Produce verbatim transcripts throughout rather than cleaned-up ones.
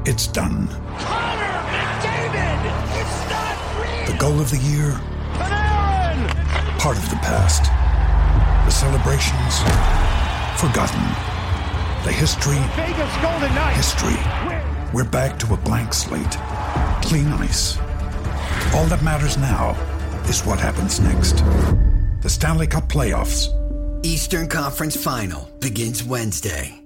It's done. Connor McDavid! It's not real! The goal of the year? Panarin! Part of the past. The celebrations? Forgotten. The history? Vegas Golden Knights! History. We're back to a blank slate. Clean ice. All that matters now is what happens next. The Stanley Cup Playoffs. Eastern Conference Final begins Wednesday.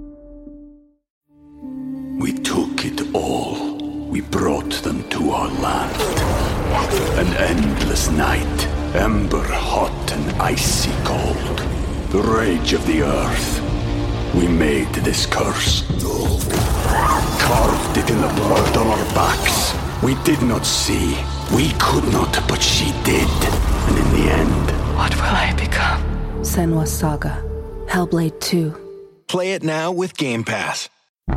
We took it all. We brought them to our land. An endless night, ember hot and icy cold. The rage of the earth. We made this curse. Carved it in the blood on our backs. We did not see. We could not, but she did. And in the end... What will I become? Senua's Saga. Hellblade two. Play it now with Game Pass.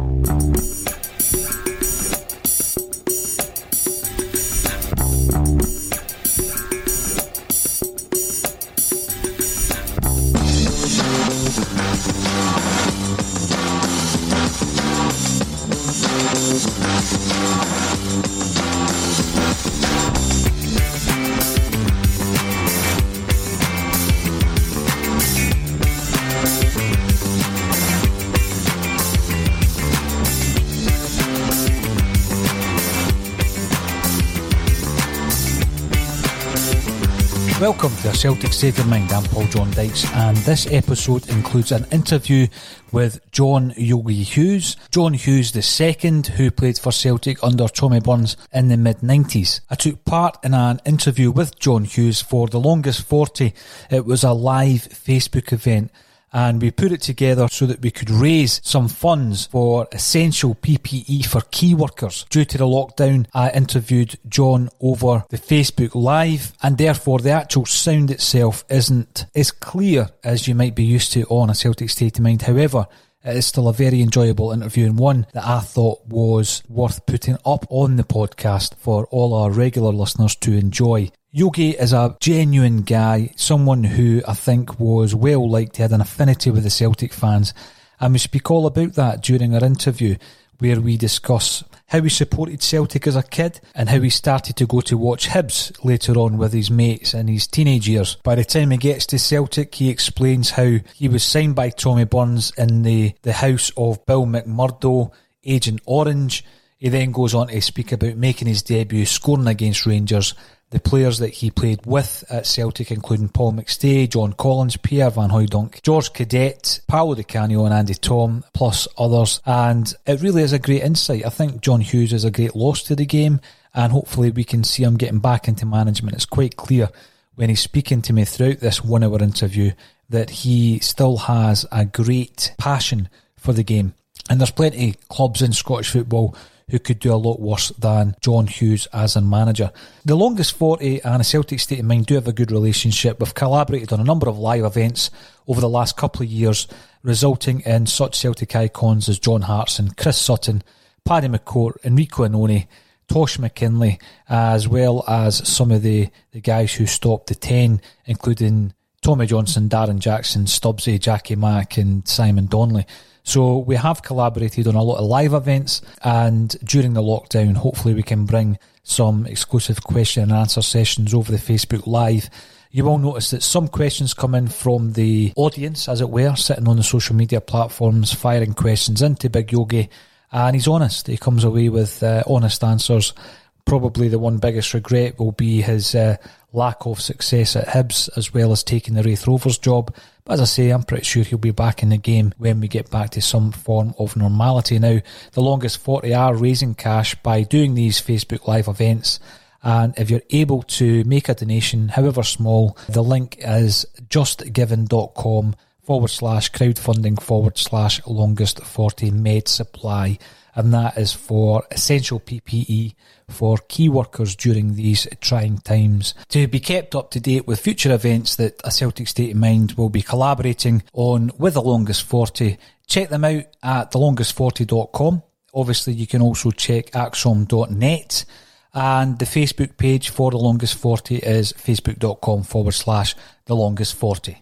Welcome to A Celtic State of Mind. I'm Paul John Dykes, and this episode includes an interview with John Yogi Hughes. John Hughes the second, who played for Celtic under Tommy Burns in the mid nineties. I took part in an interview with John Hughes for The Longest forty. It was a live Facebook event, and we put it together so that we could raise some funds for essential P P E for key workers. Due to the lockdown, I interviewed John over the Facebook Live, and therefore the actual sound itself isn't as clear as you might be used to on A Celtic State of Mind. However, it is still a very enjoyable interview, and one that I thought was worth putting up on the podcast for all our regular listeners to enjoy. Yogi is a genuine guy, someone who I think was well liked. He had an affinity with the Celtic fans, and we speak all about that during our interview, where we discuss how he supported Celtic as a kid and how he started to go to watch Hibs later on with his mates in his teenage years. By the time he gets to Celtic, he explains how he was signed by Tommy Burns in the, the house of Bill McMurdo, Agent Orange. He then goes on to speak about making his debut, scoring against Rangers, the players that he played with at Celtic, including Paul McStay, John Collins, Pierre Van Hooijdonk, George Cadet, Paolo Di Canio and Andy Tom, plus others. And it really is a great insight. I think John Hughes is a great loss to the game, and hopefully we can see him getting back into management. It's quite clear when he's speaking to me throughout this one hour interview that he still has a great passion for the game. And there's plenty of clubs in Scottish football who could do a lot worse than John Hughes as a manager. The Longest forty and A Celtic State of Mind do have a good relationship. We've collaborated on a number of live events over the last couple of years, resulting in such Celtic icons as John Hartson, Chris Sutton, Paddy McCourt, Enrico Annoni, Tosh McKinley, as well as some of the, the guys who stopped the ten, including Tommy Johnson, Darren Jackson, Stubbsy, Jackie Mack and Simon Donnelly. So we have collaborated on a lot of live events, and during the lockdown, hopefully we can bring some exclusive question and answer sessions over the Facebook Live. You will notice that some questions come in from the audience, as it were, sitting on the social media platforms, firing questions into Big Yogi, and he's honest. He comes away with uh, honest answers. Probably the one biggest regret will be his uh, lack of success at Hibs, as well as taking the Raith Rovers job. But as I say, I'm pretty sure he'll be back in the game when we get back to some form of normality. Now, the Longest forty are raising cash by doing these Facebook Live events. And if you're able to make a donation, however small, the link is justgiven.com forward slash crowdfunding forward slash longest 40 med supply. And that is for essential P P E for key workers during these trying times. To be kept up to date with future events that A Celtic State of Mind will be collaborating on with The Longest forty, check them out at the longest forty dot com. Obviously, you can also check axom dot net. And the Facebook page for The Longest forty is facebook.com forward slash The Longest forty.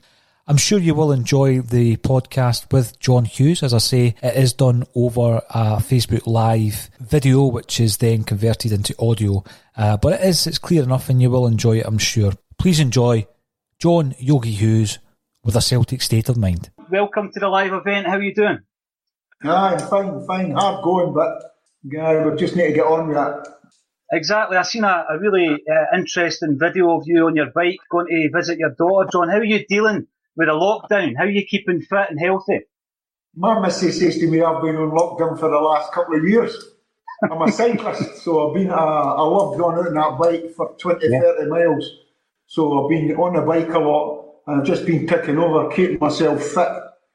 I'm sure you will enjoy the podcast with John Hughes. As I say, it is done over a Facebook Live video, which is then converted into audio. Uh, but it is, it's clear enough and you will enjoy it, I'm sure. Please enjoy John Yogi Hughes with a Celtic state of mind. Welcome to the live event. How are you doing? Aye, fine, fine. Hard going, but uh, we just need to get on with that. Exactly. I've seen a, a really uh, interesting video of you on your bike going to visit your daughter, John. How are you dealing with the lockdown? How are you keeping fit and healthy? My missus says to me I've been on lockdown for the last couple of years. I'm a cyclist, so I've been, uh, I love going out on that bike for twenty, yeah. thirty miles. So I've been on the bike a lot, and I've just been ticking over, keeping myself fit.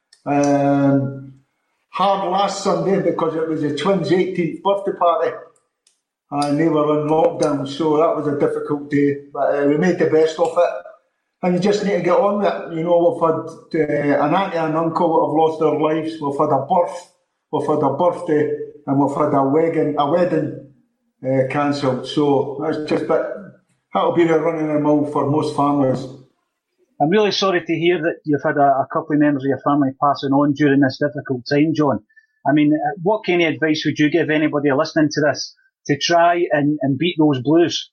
Um, hard last Sunday because it was the twins' eighteenth birthday party. And they were in lockdown, so that was a difficult day. But uh, we made the best of it. And you just need to get on with it. You know, we've had uh, an auntie and uncle that have lost their lives. We've had a birth, we've had a birthday, and we've had a wedding, a wedding uh, cancelled. So that's just, but that'll be the running the mill for most families. I'm really sorry to hear that you've had a, a couple of members of your family passing on during this difficult time, John. I mean, what kind of advice would you give anybody listening to this to try and, and beat those blues?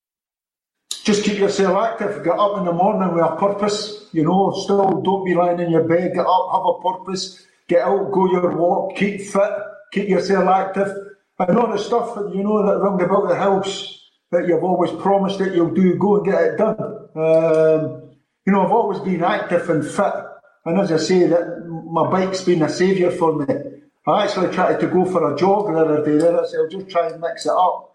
Just keep yourself active. Get up in the morning with a purpose. You know, still don't be lying in your bed. Get up, have a purpose. Get out, go your walk. Keep fit. Keep yourself active. And all the stuff that you know that round about the house that you've always promised that you'll do, go and get it done. Um, you know, I've always been active and fit. And as I say, that my bike's been a saviour for me. I actually tried to go for a jog the other day. There, I said, I'll just try and mix it up.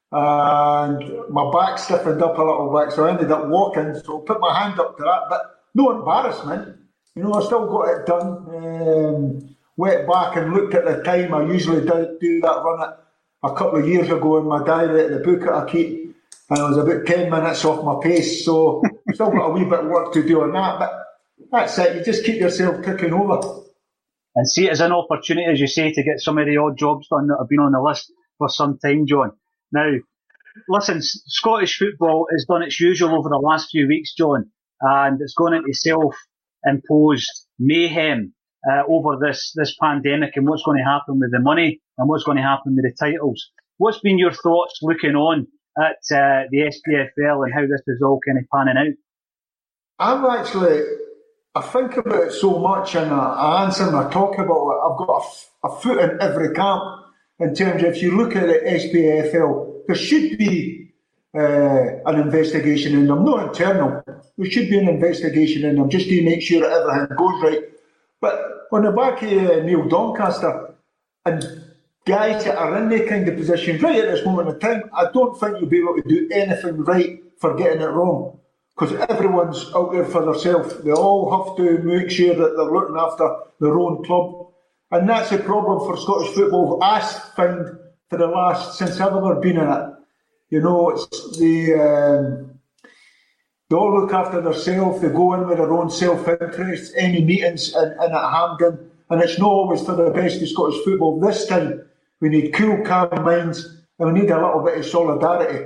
And my back stiffened up a little bit, so I ended up walking. So I put my hand up to that, but no embarrassment. You know, I still got it done. Um, went back and looked at the time. I usually do, do that run it a couple of years ago in my diary, the book that I keep, and I was about ten minutes off my pace. So I've still got a wee bit of work to do on that, but that's it. You just keep yourself ticking over. And see it as an opportunity, as you say, to get some of the odd jobs done that have been on the list for some time, John. Now, listen, Scottish football has done its usual over the last few weeks, John, and it's gone into self-imposed mayhem uh, over this, this pandemic and what's going to happen with the money and what's going to happen with the titles. What's been your thoughts looking on at uh, the S P F L and how this is all kind of panning out? I'm actually, I think about it so much and I, I answer and I talk about it. I've got a, a foot in every camp. In terms of, if you look at the S P F L, there should be uh, an investigation in them, not internal. There should be an investigation in them just to make sure that everything goes right. But on the back of uh, Neil Doncaster and guys that are in that kind of position right at this moment in time, I don't think you'll be able to do anything right for getting it wrong. Because everyone's out there for themselves. They all have to make sure that they're looking after their own club. And that's a problem for Scottish football, I find, for the last, since I've ever been in it. You know, it's the, um, they all look after themselves, they go in with their own self-interest, any meetings in, in at Hampden, and it's not always for the best of Scottish football. This time, we need cool, calm minds, and we need a little bit of solidarity.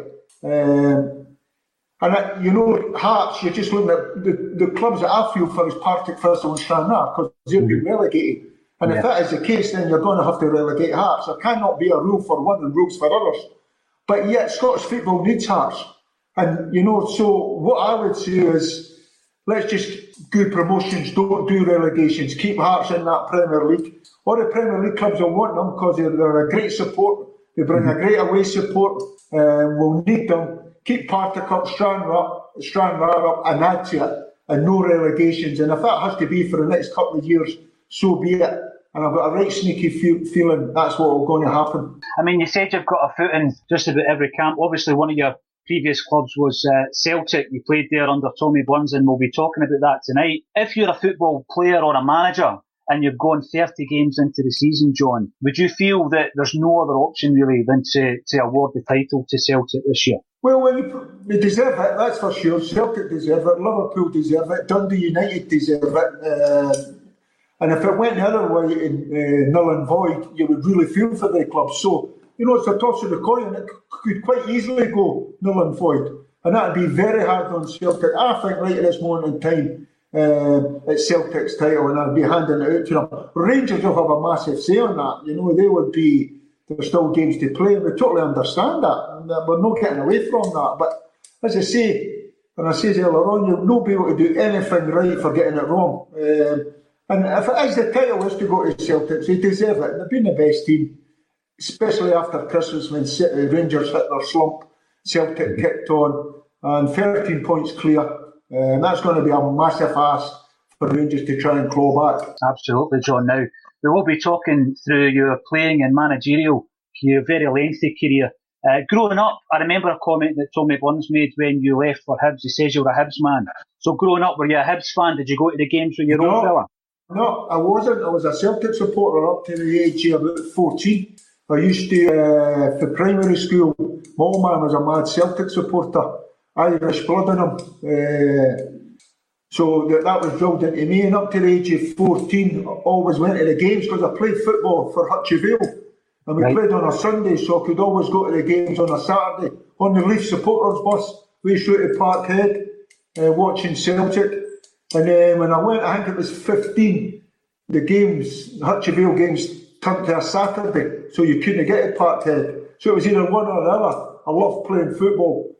Um, and, it, you know, Hearts, you're just looking at the, the clubs that I feel for is Partick Thistle and Stranraer, because they've been relegated. And yeah. If that is the case, then you're going to have to relegate Hearts. There cannot be a rule for one and rules for others. But yet, Scottish football needs Hearts. And, you know, so what I would say is, let's just do promotions, don't do relegations, keep Hearts in that Premier League. All the Premier League clubs will want them because they're, they're a great support. They bring mm-hmm. a great away support. Um, we'll need them. Keep Partick up, Stranraer up, Stranraer up, and add to it. And no relegations. And if that has to be for the next couple of years, so be it. And I've got a right sneaky feel, feeling that's what's going to happen. I mean, you said you've got a foot in just about every camp. Obviously, one of your previous clubs was uh, Celtic. You played there under Tommy Burns, and we'll be talking about that tonight. If you're a football player or a manager and you've gone thirty games into the season, John, would you feel that there's no other option really than to, to award the title to Celtic this year? Well, well, they deserve it, that's for sure. Celtic deserve it, Liverpool deserve it, Dundee United deserve it. Uh, And if it went the other way, in uh, null and void, you would really feel for the club. So, you know, it's a toss of the coin. It could quite easily go null and void. And that would be very hard on Celtic. I think right at this moment in time, uh, at Celtic's title, and I'd be handing it out to them. Rangers will have a massive say on that. You know, they would be, there's still games to play, and we totally understand that, and we're not getting away from that. But as I say, and I said earlier on, you'll not be able to do anything right for getting it wrong. Um, and if it is the title is to go to Celtics, they deserve it. They've been the best team, especially after Christmas when City, Rangers hit their slump. Celtic kicked on, and thirteen points clear. Uh, and that's going to be a massive ask for Rangers to try and claw back. Absolutely, John. Now, we will be talking through your playing and managerial, your very lengthy career. Uh, growing up, I remember a comment that Tommy Burns made when you left for Hibs. He says you were a Hibs man. So growing up, were you a Hibs fan? Did you go to the games with your no, own fella? No, I wasn't. I was a Celtic supporter up to the age of about fourteen. I used to, uh, for primary school, my old man was a mad Celtic supporter, Irish blood in him. Uh, so that, that was drilled into me. And up to the age of fourteen, I always went to the games because I played football for Hutchie. And we right. played on a Sunday, so I could always go to the games on a Saturday. On the Leaf supporters bus, we used to go to Parkhead, uh, watching Celtic. And then when I went, I think it was fifteen, the games, Hutchie games, turned to a Saturday, so you couldn't get to Parkhead. So it was either one or the other. I loved playing football.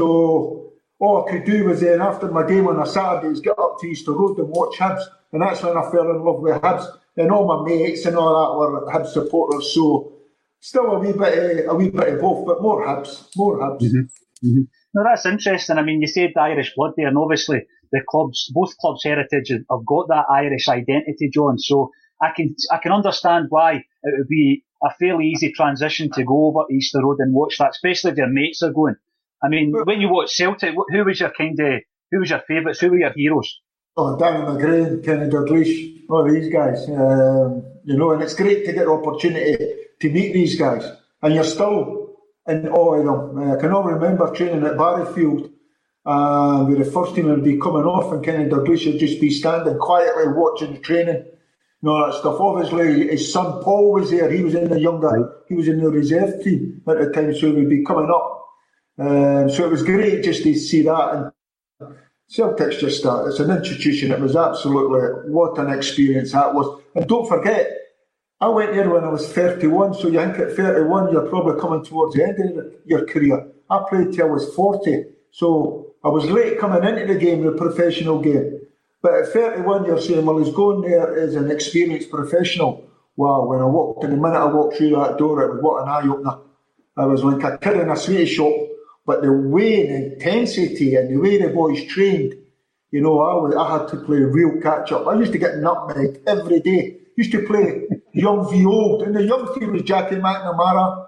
So all I could do was then, after my game on a Saturday, is get up to Easter Road and watch Hibs. And that's when I fell in love with Hibs. And all my mates and all that were Hibs supporters, so still a wee bit of, a wee bit of both, but more Hibs, more Hibs. Mm-hmm. Mm-hmm. No, that's interesting. I mean, you said the Irish blood there, and obviously the clubs, both clubs' heritage have got that Irish identity, John. So I can I can understand why it would be a fairly easy transition to go over Easter Road and watch that, especially if your mates are going. I mean, but, when you watch Celtic, who was your kind of, who was your favourites? Who were your heroes? Oh, Danny McGrain, Kenny Dalglish, all these guys. Um, you know, and it's great to get the opportunity to meet these guys. And you're still in awe of them. Uh, I can all remember training at Barrowfield, uh, where the first team would be coming off and Kenny Dalglish would just be standing quietly watching the training and all that stuff. Obviously, his son Paul was there. He was in the younger, he was in the reserve team at the time, so he would be coming up. Um, so it was great just to see that. And Celtic's just a, it's an institution. It was absolutely, what an experience that was. And don't forget, I went there when I was thirty-one, so you think at thirty-one you're probably coming towards the end of your career. I played till I was forty, so I was late coming into the game, the professional game. But at thirty-one you're saying, well, he's going there as an experienced professional. Wow, when I walked in, the minute I walked through that door, it was what an eye-opener. I was like a kid in a sweetie shop. But the way and intensity and the way the boys trained, you know, I, was, I had to play real catch-up. I used to get nutmegged every day. Used to play young v old. And the young team was Jackie McNamara,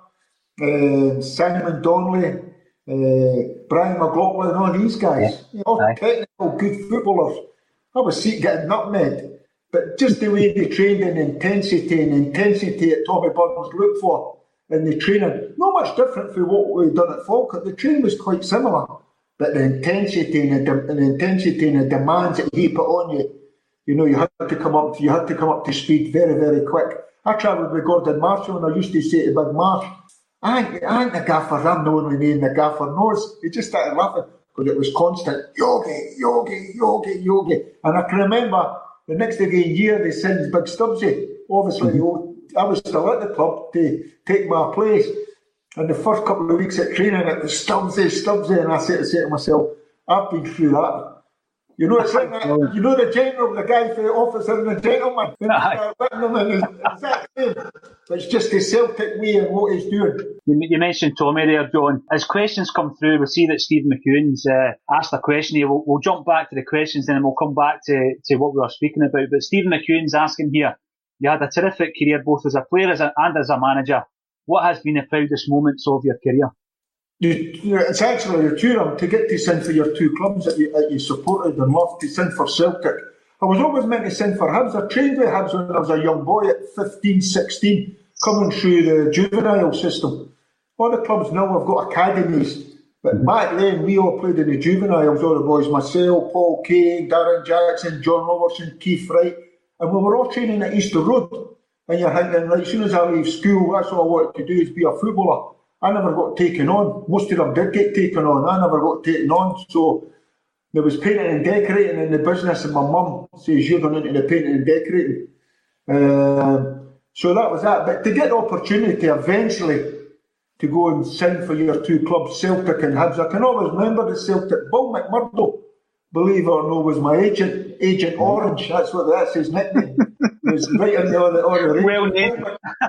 uh, Simon Donnelly, uh, Brian McLaughlin, all these guys. Yeah. All Aye. Technical, good footballers. I was see, getting nutmegged. But just the way they trained and intensity and intensity that Tommy Burns looked for. And the training, not much different from what we'd done at Falkirk. The training was quite similar, but the intensity and the, and the intensity and the demands that he put on you, you know, you had to come up to, you had to come up to speed very, very quick. I travelled with Gordon Marshall, and I used to say to Big Marsh, I ain't, I ain't the gaffer, I'm the only name the gaffer knows. He just started laughing because it was constant yogi, yogi, yogi, yogi. And I can remember the next year they sent Big Stubbsy, obviously. Mm-hmm. I was still at the club to take my place. And the first couple of weeks at training, it was Stubbsy, Stubbsy, and I said to say to myself, I've been through that. You know, it's like that, you know the general, the guy for the officer and the gentleman. It's just the Celtic way and what he's doing. You mentioned Tommy there, John. As questions come through, we see that Steve McEwen's uh, asked a question here. We'll, we'll jump back to the questions and then we'll come back to, to what we were speaking about. But Stephen McEwen's asking here, you had a terrific career both as a player as a, and as a manager. What has been the proudest moments of your career? It's actually the two of them, to get to sing for your two clubs that you, that you supported and loved, to sing for Celtic. I was always meant to sing for Hibs. I trained with Hibs when I was a young boy at fifteen, sixteen, coming through the juvenile system. All the clubs now have got academies, but mm-hmm. back then we all played in the juveniles, all the boys, myself, Paul Kay, Darren Jackson, John Robertson, Keith Wright. And we were all training at Easter Road. And you're thinking, right, as soon as I leave school, that's all I wanted to do is be a footballer. I never got taken on. Most of them did get taken on. I never got taken on. So there was painting and decorating in the business, and my mum says you're going into the painting and decorating. Um, so that was that. But to get the opportunity eventually to go and sign for your two clubs, Celtic and Hibs, I can always remember the Celtic. Bill McMurdo, believe it or not, was my agent, Agent Orange. That's what that's his nickname. He was right on the other order. Well named.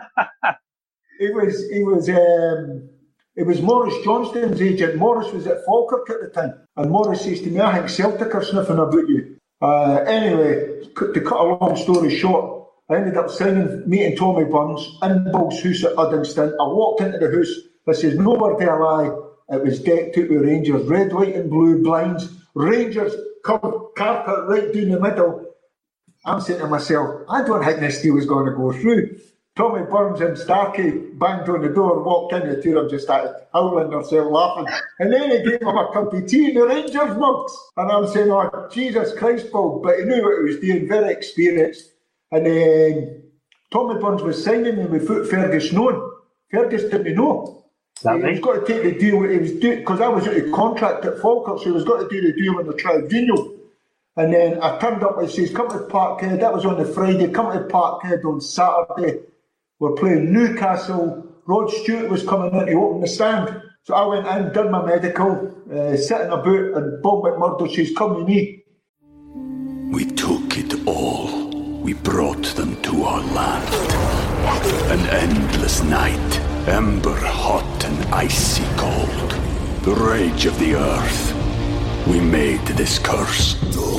He was. He was. Um, It was Maurice Johnston's agent. Maurice was at Falkirk at the time. And Maurice says to me, I think Celtic are sniffing about you. Uh, anyway, to cut a long story short, I ended up signing, meeting Tommy Burns in Bill's house at Uddingston. I walked into the house. I says, no word do I lie. It was decked out with Rangers. Red, white and blue blinds. Rangers covered carpet right down the middle. I'm saying to myself, I don't think this deal is going to go through. Tommy Burns and Starkey banged on the door, walked in, the two of them just started howling themselves, laughing. And then he gave him a cup of tea in the Rangers mugs. And I'm saying, oh, Jesus Christ, Paul. But he knew what he was doing, very experienced. And then Tommy Burns was signing me without Fergus knowing. Fergus didn't know. That he right? was got to take the deal, he was because I was out of contract at Falkirk, so he was got to do the deal in the tribunal. And then I turned up and says, come to Parkhead. That was on the Friday. Come to Parkhead on Saturday. We're playing Newcastle. Rod Stewart was coming in to open the stand. So I went in, done my medical, uh, sitting about, and Bob McMurdo says, come with me. We took it all. We brought them to our land. An endless night, ember hot and icy cold. The rage of the earth. We made this curse.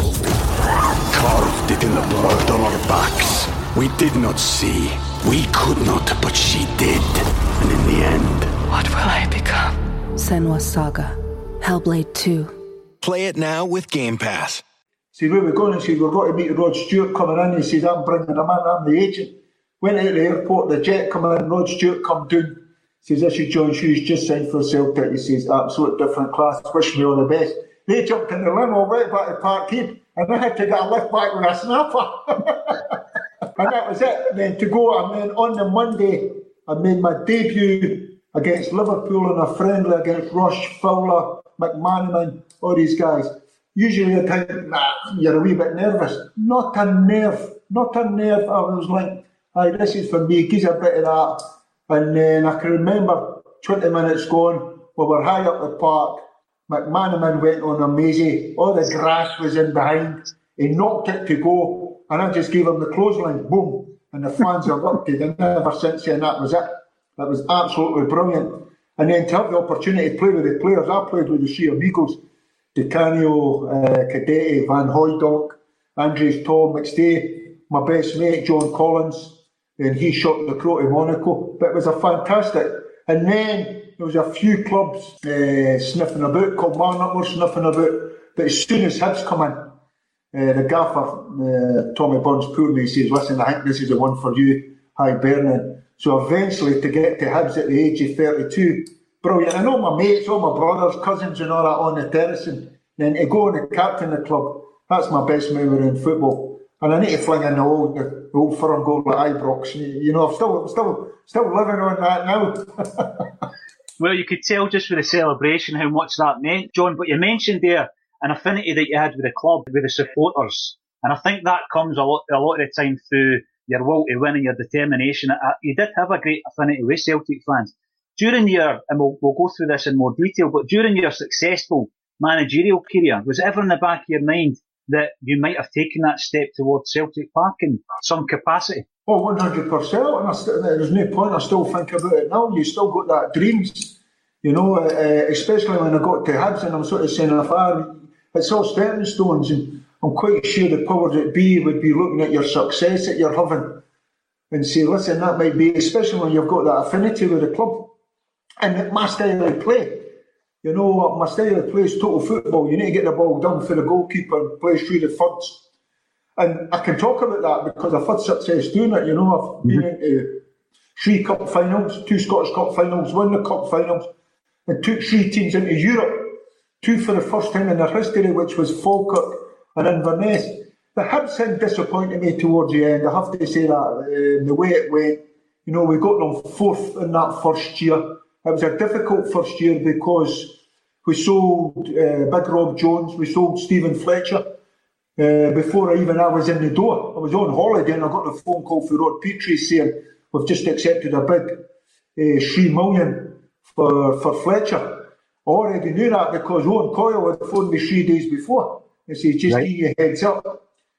Carved it in the blood on our backs. We did not see. We could not, but she did. And in the end... What will I become? Senua's Saga. Hellblade two. Play it now with Game Pass. See, where we're going, and says, we're going to meet Rod Stewart coming in. He says, I'm bringing him in, I'm the agent. Went out to the airport, the jet come in, Rod Stewart come down. He says, this is John Hughes, just signed for Celtic. He says, absolute different class, wish me all the best. They jumped in the limo right back to Parkhead, and I had to get a lift back with a snapper. And that was it. And then to go, and then on the Monday, I made my debut against Liverpool in a friendly against Rush, Fowler, McManaman, all these guys. Usually I think, nah, you're a wee bit nervous. Not a nerve, not a nerve. I was like, aye, this is for me, gives a bit of that. And then I can remember twenty minutes gone, we were high up the park. McManaman went on a mazy, all the grass was in behind. He knocked it to go. And I just gave him the clothesline, boom, and the fans erupted. And ever since then, that was it. That was absolutely brilliant. And then to have the opportunity to play with the players, I played with the Three Amigos, Di Canio, uh, Cadete, Van Hooijdonk, Andries Tom, McStay, my best mate, John Collins, and he shot the Crow to Monaco. But it was a fantastic. And then there was a few clubs uh, sniffing about, Kilmarnock were sniffing about. But as soon as Hibs come in, Uh, the gaffer, uh, Tommy Burns, pulled me, he says, listen, I think this is the one for you, Hibernian. So eventually to get to Hibs at the age of thirty-two, brilliant. And all my mates, all my brothers, cousins and all that on the terrace, and then to go and captain the club, that's my best memory in football. And I need to fling in the old, the old firm goal at Ibrox. You know, I'm still, still, still living on that now. Well, you could tell just with the celebration how much that meant, John, but you mentioned there an affinity that you had with the club, with the supporters. And I think that comes a lot, a lot of the time through your will to win and your determination. You did have a great affinity with Celtic fans. During your, and we'll, we'll go through this in more detail, but during your successful managerial career, was it ever in the back of your mind that you might have taken that step towards Celtic Park in some capacity? Oh, one hundred percent. And I st- there's no point, I still think about it now. You still got that dreams, you know, uh, especially when I got to Hibs, and I'm sort of saying, if I, it's all stepping stones, and I'm quite sure the powers that be would be looking at your success that you're having and say, listen, that might be, especially when you've got that affinity with the club. And my style of play, you know, my style of play is total football. You need to get the ball down for the goalkeeper and play through the thirds. And I can talk about that because I've had success doing it. You know, I've mm-hmm. been into three cup finals, two Scottish Cup finals, won the cup finals, and took three teams into Europe. Two for the first time in their history, which was Falkirk and Inverness. The Hibs thing disappointed me towards the end. I have to say that uh, the way it went, you know, we got them fourth in that first year. It was a difficult first year because We sold uh, Big Rob Jones. We sold Stephen Fletcher. Uh, before I even I was in the door, I was on holiday and I got a phone call from Rod Petrie saying we've just accepted a bid, uh, three million for for Fletcher. I already knew that because Owen Coyle had phoned me three days before and said, just right. give you a heads up.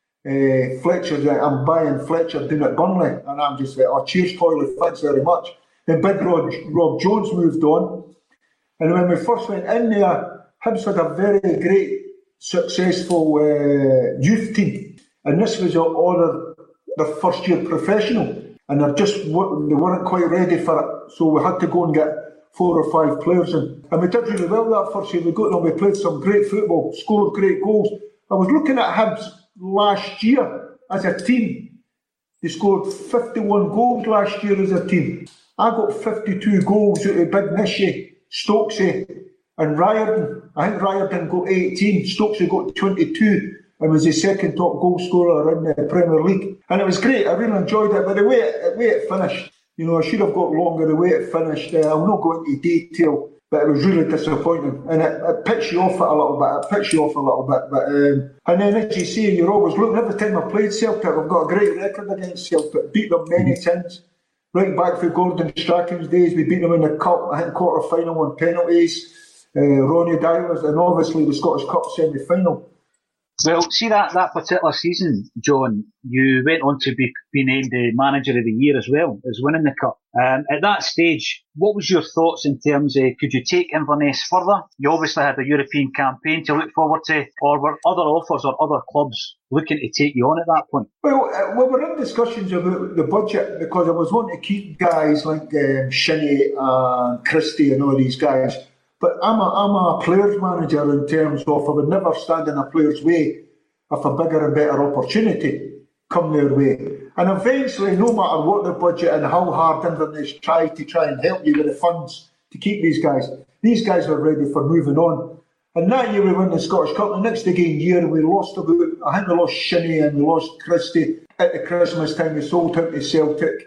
Uh, Fletcher's like, I'm buying Fletcher down at Burnley, and I'm just like, oh, cheers, Coyle, thanks very much. Then Big Rod, Rob Jones moved on, and when we first went in there, Hibs had a very great successful uh, youth team, and this was all their, their first year professional, and they just they weren't quite ready for it, so we had to go and get four or five players in, and we did really well that first year. We got them, we played some great football, scored great goals. I was looking at Hibs last year as a team. They scored fifty-one goals last year as a team. I got fifty-two goals out of Big Nishy, Stokesy and Riordan. I think Riordan got eighteen, Stokesy got twenty-two and was the second top goal scorer in the Premier League. And it was great, I really enjoyed it, but the way it, the way it finished, you know, I should have got longer the way it finished. Uh, I'll not go into detail, but it was really disappointing. And it, it picks you off it a little bit, it picks you off a little bit. But um, and then as you see, you're always looking, every time I played Celtic, I've got a great record against Celtic, beat them many times. Right back for Gordon Strachan's days, we beat them in the Cup, I think quarter final on penalties. Uh, Ronnie Dylers, and obviously the Scottish Cup semi-final. Well, see that, that particular season, John, you went on to be, be named the Manager of the Year as well, as winning the Cup. Um, at that stage, what was your thoughts in terms of, could you take Inverness further? You obviously had a European campaign to look forward to, or were other offers or other clubs looking to take you on at that point? Well, uh, we were in discussions about the budget because I was wanting to keep guys like um, Shinnie and Christie and all these guys. But I'm a, I'm a players manager in terms of I would never stand in a player's way if a bigger and better opportunity come their way. And eventually, no matter what the budget and how hard Inverness try to try and help you with the funds to keep these guys, these guys were ready for moving on. And that year we won the Scottish Cup. The next again year we lost about, I think we lost Shinnie and we lost Christie at the Christmas time. We sold him to Celtic.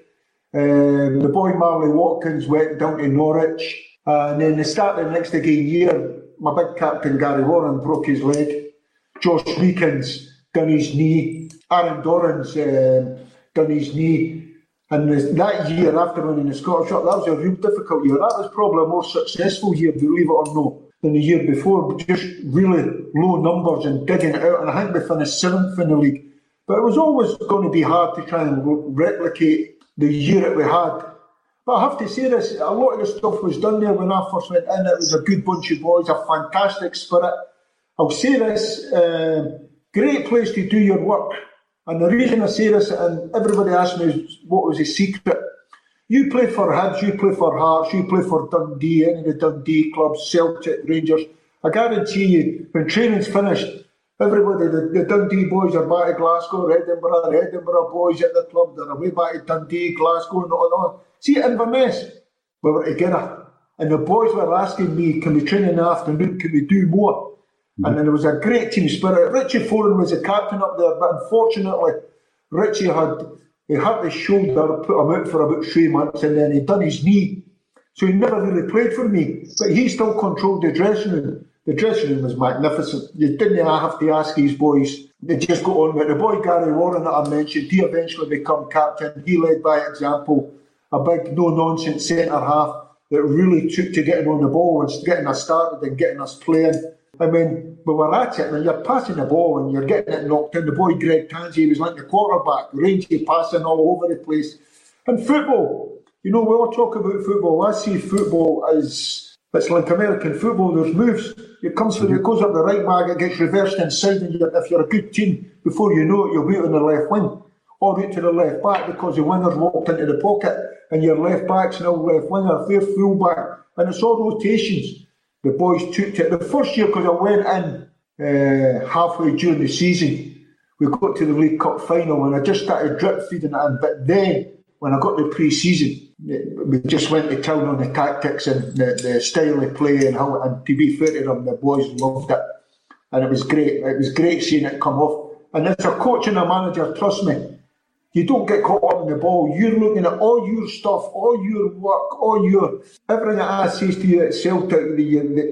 Um, the boy Marley Watkins went down to Norwich. Uh, and then the start of the next again year, my big captain Gary Warren broke his leg. Josh Meekins done his knee. Aaron Dorrans um, done his knee. And this, that year after winning the Scottish Cup, that was a real difficult year. That was probably a more successful year, believe it or not, than the year before. Just really low numbers and digging it out. And I think we finished seventh in the league. But it was always going to be hard to try and replicate the year that we had. But I have to say this, a lot of the stuff was done there when I first went in. It was a good bunch of boys, a fantastic spirit. I'll say this, uh, great place to do your work. And the reason I say this, and everybody asks me what was the secret. You play for Hibs, you play for Hearts, you play for Dundee, any of the Dundee clubs, Celtic, Rangers. I guarantee you, when training's finished, everybody, the, the Dundee boys are back to Glasgow, Edinburgh, the Edinburgh boys at the club, they're away back to Dundee, Glasgow, and all that. See, at Inverness, we were together. And the boys were asking me, can we train in the afternoon, can we do more? Mm-hmm. And then there was a great team spirit. Richie Foran was the captain up there, but unfortunately, Richie had he hurt his shoulder, put him out for about three months, and then he'd done his knee. So he never really played for me. But he still controlled the dressing room. The dressing room was magnificent. You didn't have to ask these boys. They just got on with it. The boy Gary Warren that I mentioned, he eventually became captain. He led by example. A big, no-nonsense centre-half that really took to getting on the ball and getting us started and getting us playing. I mean, we were at it, and you're passing the ball and you're getting it knocked in. The boy Greg Tansey was like the quarterback, rangy passing all over the place. And football, you know, we all talk about football. I see football as, it's like American football, there's moves. It comes from, it goes up the right back, it gets reversed inside, and you're, if you're a good team, before you know it, you'll be on the left wing. Or out to the left back because the winger's walked into the pocket and your left back's now left winger, their full back. And it's all rotations. The boys took to it. The first year, because I went in uh, halfway during the season, we got to the League Cup final and I just started drip feeding it in. But then, when I got the pre-season, we just went to town on the tactics and the, the style of play and how, and to be fair to them, the boys loved it. And it was great. It was great seeing it come off. And as a coach and a manager, trust me, you don't get caught up in the ball. You're looking at all your stuff, all your work, all your everything that I say to you at Celtic. The, the,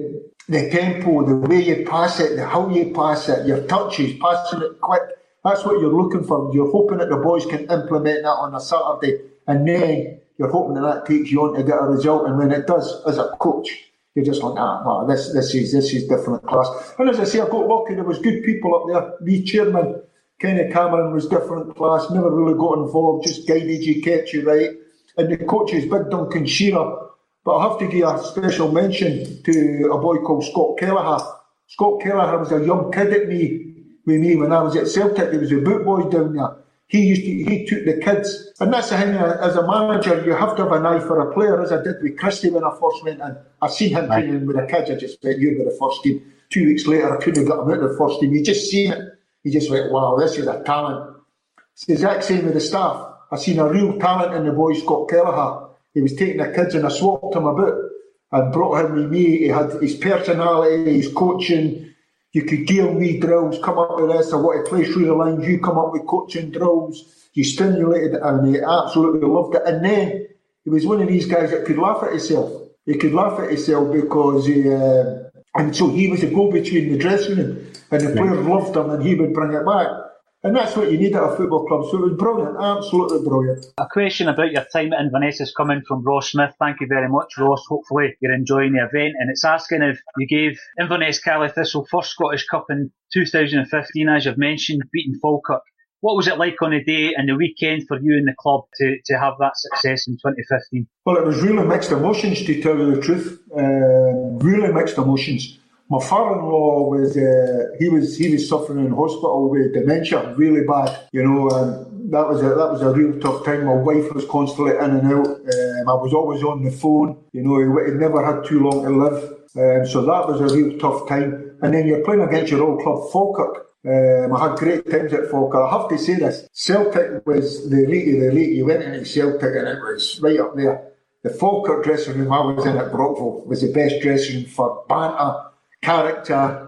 the tempo, the way you pass it, the how you pass it, your touches, passing it quick. That's what you're looking for. You're hoping that the boys can implement that on a Saturday, and then you're hoping that that takes you on to get a result. And when it does, as a coach, you're just like, ah, no, this this is this is different class. And as I say, I got lucky. There was good people up there. The chairman, Kenny Cameron, was different class. Never really got involved. Just guided you, kept you right. And the coaches, Big Duncan Shearer. But I have to give a special mention to a boy called Scott Kelleher. Scott Kelleher was a young kid at me, with me when I was at Celtic. He was a boot boy down there. He used to, he took the kids. And that's the thing, as a manager, you have to have an eye for a player, as I did with Christie when I first went in. I seen him right. Training with the kids. I just went, you're with the first team. Two weeks later, I couldn't get him out of the first team. You just seen it. You just went, wow, this is a talent. It's the exact same with the staff. I seen a real talent in the boy, Scott Kelleher. He was taking the kids and I swapped him about and brought him with me. He had his personality, his coaching. You could give him wee drills, come up with this, I want to play through the lines, you come up with coaching drills. You stimulated it and he absolutely loved it. And then he was one of these guys that could laugh at himself. He could laugh at himself because he, uh, and so he was a go-between the dressing room and the players loved him and he would bring it back. And that's what you need at a football club. So it was brilliant, absolutely brilliant. A question about your time at Inverness is coming from Ross Smith. Thank you very much, Ross. Hopefully you're enjoying the event. And it's asking if you gave Inverness Caley Thistle first Scottish Cup in two thousand fifteen, as you've mentioned, beating Falkirk. What was it like on the day and the weekend for you and the club to, to have that success in twenty fifteen? Well, it was really mixed emotions, to tell you the truth. Uh, really mixed emotions. My father-in-law was uh, he was he was suffering in hospital with dementia, really bad, you know, and that was a that was a real tough time. My wife was constantly in and out. Um, I was always on the phone, you know. He, he never had too long to live, um, so that was a real tough time. And then you're playing against your old club, Falkirk. Um, I had great times at Falkirk. I have to say this: Celtic was the elite of the elite. You went into Celtic and it was right up there. The Falkirk dressing room I was in at Brockville was the best dressing room for banter, character,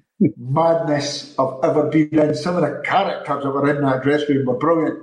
madness I've ever been in. Some of the characters that were in that dressing room were brilliant,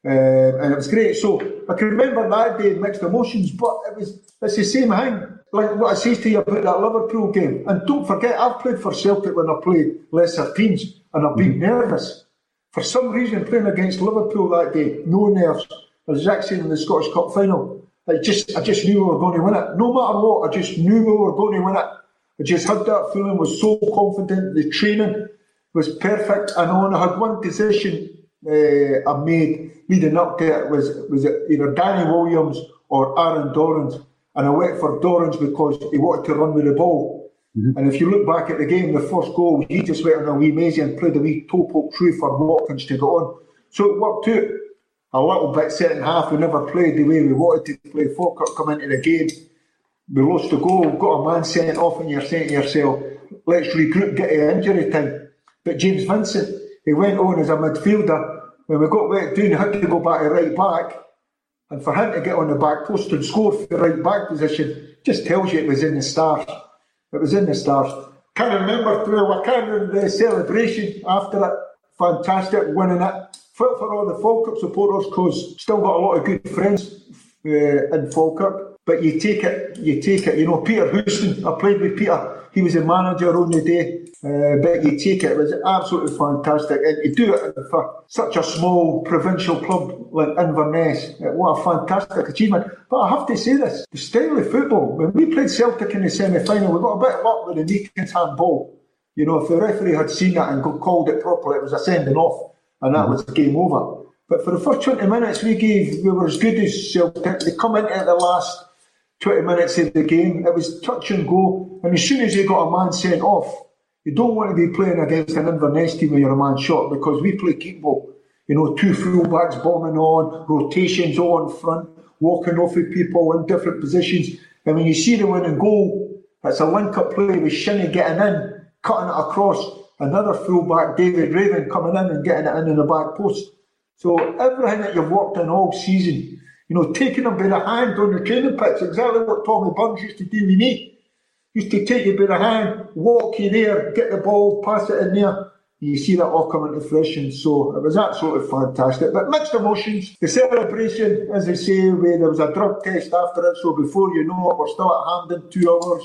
um, and it was great. So I can remember that day, mixed emotions, but it was it's the same thing. Like what I say to you about that Liverpool game, and don't forget, I've played for Celtic when I played lesser teams, and I've been nervous. For some reason, playing against Liverpool that day, no nerves. I was actually in the Scottish Cup final. I just, I just knew we were going to win it. No matter what, I just knew we were going to win it. I just had that feeling, was so confident. The training was perfect. And on, I had one decision uh, I made leading up to it, was, was it either Danny Williams or Aaron Dorrans. And I went for Dorrans because he wanted to run with the ball. Mm-hmm. And if you look back at the game, the first goal, he just went on a wee mazy and played a wee toe poke through for Watkins to go on. So it worked out a little bit. Second half, we never played the way we wanted to play. Falkirk come into the game. We lost the goal, got a man sent off, and you're saying to yourself, let's regroup, get to injury time. But James Vincent, he went on as a midfielder. When we got wet down, he had to go back to right back. And for him to get on the back post and score for the right back position just tells you it was in the stars. It was in the stars. Can't remember, well, I can't remember the celebration after it. Fantastic, winning it. Felt for all the Falkirk supporters, because still got a lot of good friends uh, in Falkirk. But you take it, you take it. You know, Peter Houston, I played with Peter. He was a manager on the day. Uh, but you take it, it was absolutely fantastic. And you do it for such a small provincial club like Inverness. What a fantastic achievement. But I have to say this, the style of football, when we played Celtic in the semi-final, we got a bit of luck with the Meekins handball. You know, if the referee had seen that and called it properly, it was a sending off, and that was game over. But for the first twenty minutes we gave, we were as good as Celtic. They come into the last twenty minutes of the game, it was touch and go, and as soon as you got a man sent off, you don't want to be playing against an Inverness team when you're a man short, because we play keep ball. You know, two full-backs bombing on, rotations on front, walking off with people in different positions. And when you see the winning goal, it's a link-up play with Shinnie getting in, cutting it across, another full-back, David Raven, coming in and getting it in in the back post. So everything that you've worked in all season, you know, taking them by the hand on the training pitch, exactly what Tommy Burns used to do with me. Used to take you by the hand, walk you there, get the ball, pass it in there. You see that all coming to fruition. So it was absolutely fantastic. But mixed emotions. The celebration, as I say, where there was a drug test after it. So before you know it, we're still at Hampden, two hours.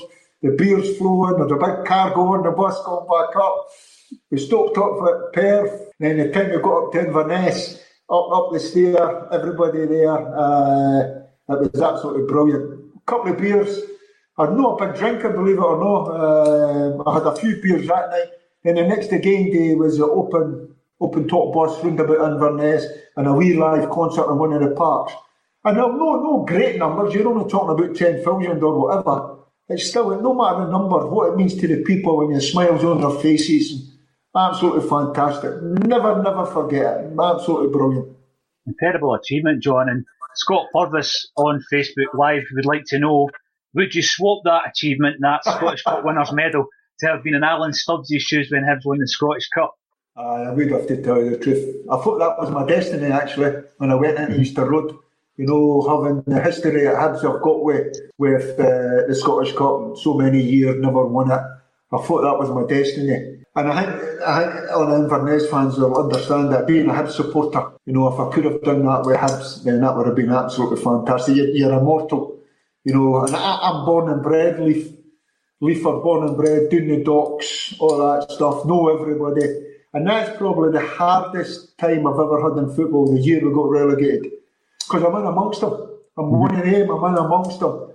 the beer's flowing, there's a big car going, the bus going back up. We stopped up at Perth, and then the time we got up to Inverness, up up the stair, everybody there. Uh, it was absolutely brilliant. A couple of beers. I'm not a big drinker, believe it or not. Uh, I had a few beers that night. And the next game day was an open, open top bus round about Inverness and a wee live concert in one of the parks. And no, no great numbers. You're only talking about ten thousand or whatever. It's still, no matter the number, what it means to the people when the smiles on their faces. Absolutely fantastic. Never, never forget it. Absolutely brilliant. Incredible achievement, John. And Scott Purvis on Facebook Live would like to know, would you swap that achievement, that Scottish Cup winners' medal, to have been in Alan Stubbs' shoes when Hibs won the Scottish Cup? Uh, I would have to tell you the truth. I thought that was my destiny, actually, when I went into Easter Road. You know, having the history that Hibs have got with, with uh, the Scottish Cup, so many years, never won it. I thought that was my destiny. And I think, I think all the Inverness fans will understand that being a Hibs supporter, you know, if I could have done that with Hibs, then that would have been absolutely fantastic. You're, you're immortal, you know, and I, I'm born and bred, Leaf. Leaf are born and bred, doing the docks, all that stuff, know everybody. And that's probably the hardest time I've ever had in football, the year we got relegated. Because I'm in amongst them. I'm mm-hmm. one of them, I'm in amongst them.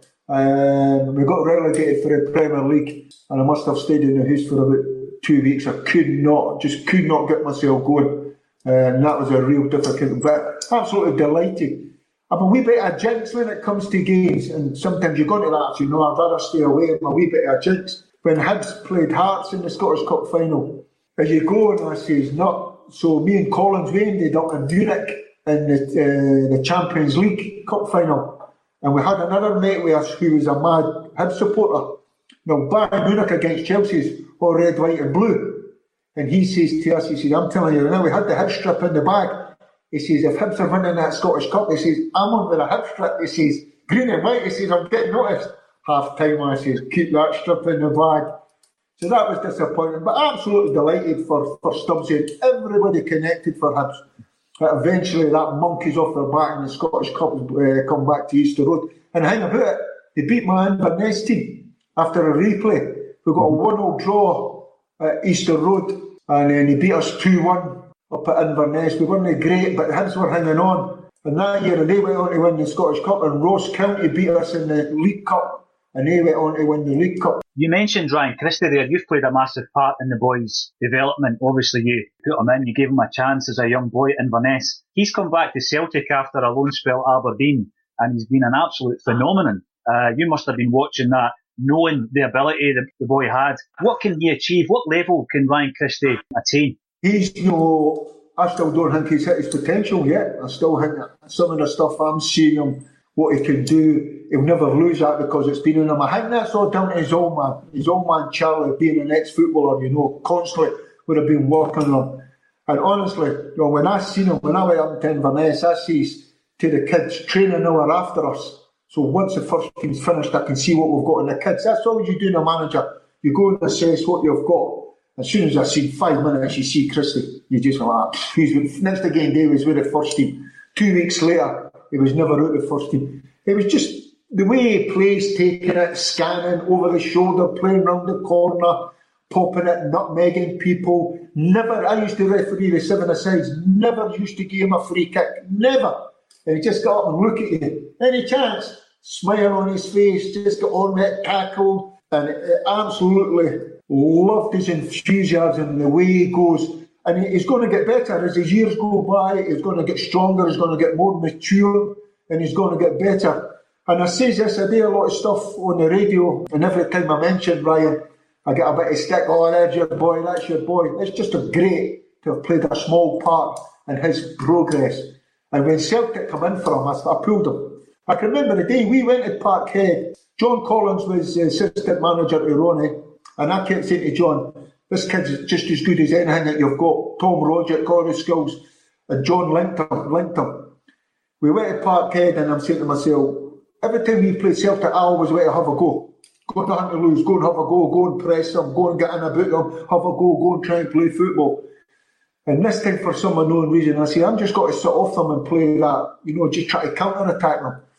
Um, we got relegated for the Premier League, and I must have stayed in the house for about two weeks. I could not, just could not get myself going. Uh, and that was a real difficult, but absolutely delighted. I'm a wee bit of a jinx when it comes to games, and sometimes you go to that, you know, I'd rather stay away. I'm a wee bit of a jinx. When Hibs played Hearts in the Scottish Cup final, as you go, and I says, not. So me and Collins, we ended up in Munich in the, uh, the Champions League Cup final. And we had another mate with us who was a mad Hibs supporter. Now, Bayern Munich against Chelsea's all red, white and blue. And he says to us, he says, I'm telling you now, we had the Hibs strip in the bag. He says, if Hibs are winning that Scottish Cup, he says, I'm on with a Hibs strip. He says, green and white, he says, I'm getting noticed. Half time, I says, keep that strip in the bag. So that was disappointing, but absolutely delighted for, for Stubbs and everybody connected for Hibs. But eventually that monkey's off their back and the Scottish Cup has uh, come back to Easter Road. And hang about it, they beat my Inverness team after a replay. We got a one-all draw at Easter Road, and then he beat us two one up at Inverness. We weren't great, but the Hibs were hanging on. And that year they went on to win the Scottish Cup, and Ross County beat us in the League Cup, and they went on to win the League Cup. You mentioned Ryan Christie there. You've played a massive part in the boys' development. Obviously, you put him in, you gave him a chance as a young boy at Inverness. He's come back to Celtic after a loan spell at Aberdeen, and he's been an absolute phenomenon. Uh, you must have been watching that, knowing the ability that the boy had. What can he achieve? What level can Ryan Christie attain? He's, you know, I still don't think he's hit his potential yet. I still think some of the stuff I'm seeing him, what he can do, he'll never lose that because it's been in him. I think that's all down to his old man, his old man Charlie being an ex-footballer, you know, constantly would have been working on him. And honestly, you know, when I seen him, when I went up to Inverness, I sees to the kids training now are after us. So once the first team's finished, I can see what we've got in the kids. That's all you do in a manager. You go and assess what you've got. As soon as I see five minutes, you see Christie, you just go, ah, he's with, next again, Dave was with the first team. Two weeks later, he was never out of the first team. It was just the way he plays, taking it, scanning over the shoulder, playing round the corner, popping it, nutmegging people. Never, I used to referee the seven asides, never used to give him a free kick, never. And he just got up and look at you. Any chance, smile on his face, just got on with it, tackled, and it, it absolutely loved his enthusiasm and the way he goes. And he's going to get better as the years go by. He's going to get stronger. He's going to get more mature, and he's going to get better. And I say this, I do a lot of stuff on the radio, and every time I mention Ryan, I get a bit of stick. Oh, there's your boy. That's your boy. It's just a great to have played a small part in his progress. And when Celtic come in for him, I, I pulled him. I can remember the day we went to Parkhead. John Collins was the assistant manager to Ronnie, and I kept saying to John, this kid's just as good as anything that you've got. Tom Rogic, got all the skills. And John linked him, linked him. We went to Parkhead, and I'm saying to myself, every time we played Celtic, I always went to have a go. Go nothing to lose, go and have a go, go and press them, go and get in about them, have a go, go and try and play football. And this time, for some unknown reason, I say, I'm just got to sit off them and play that, you know, just try to counter-attack them.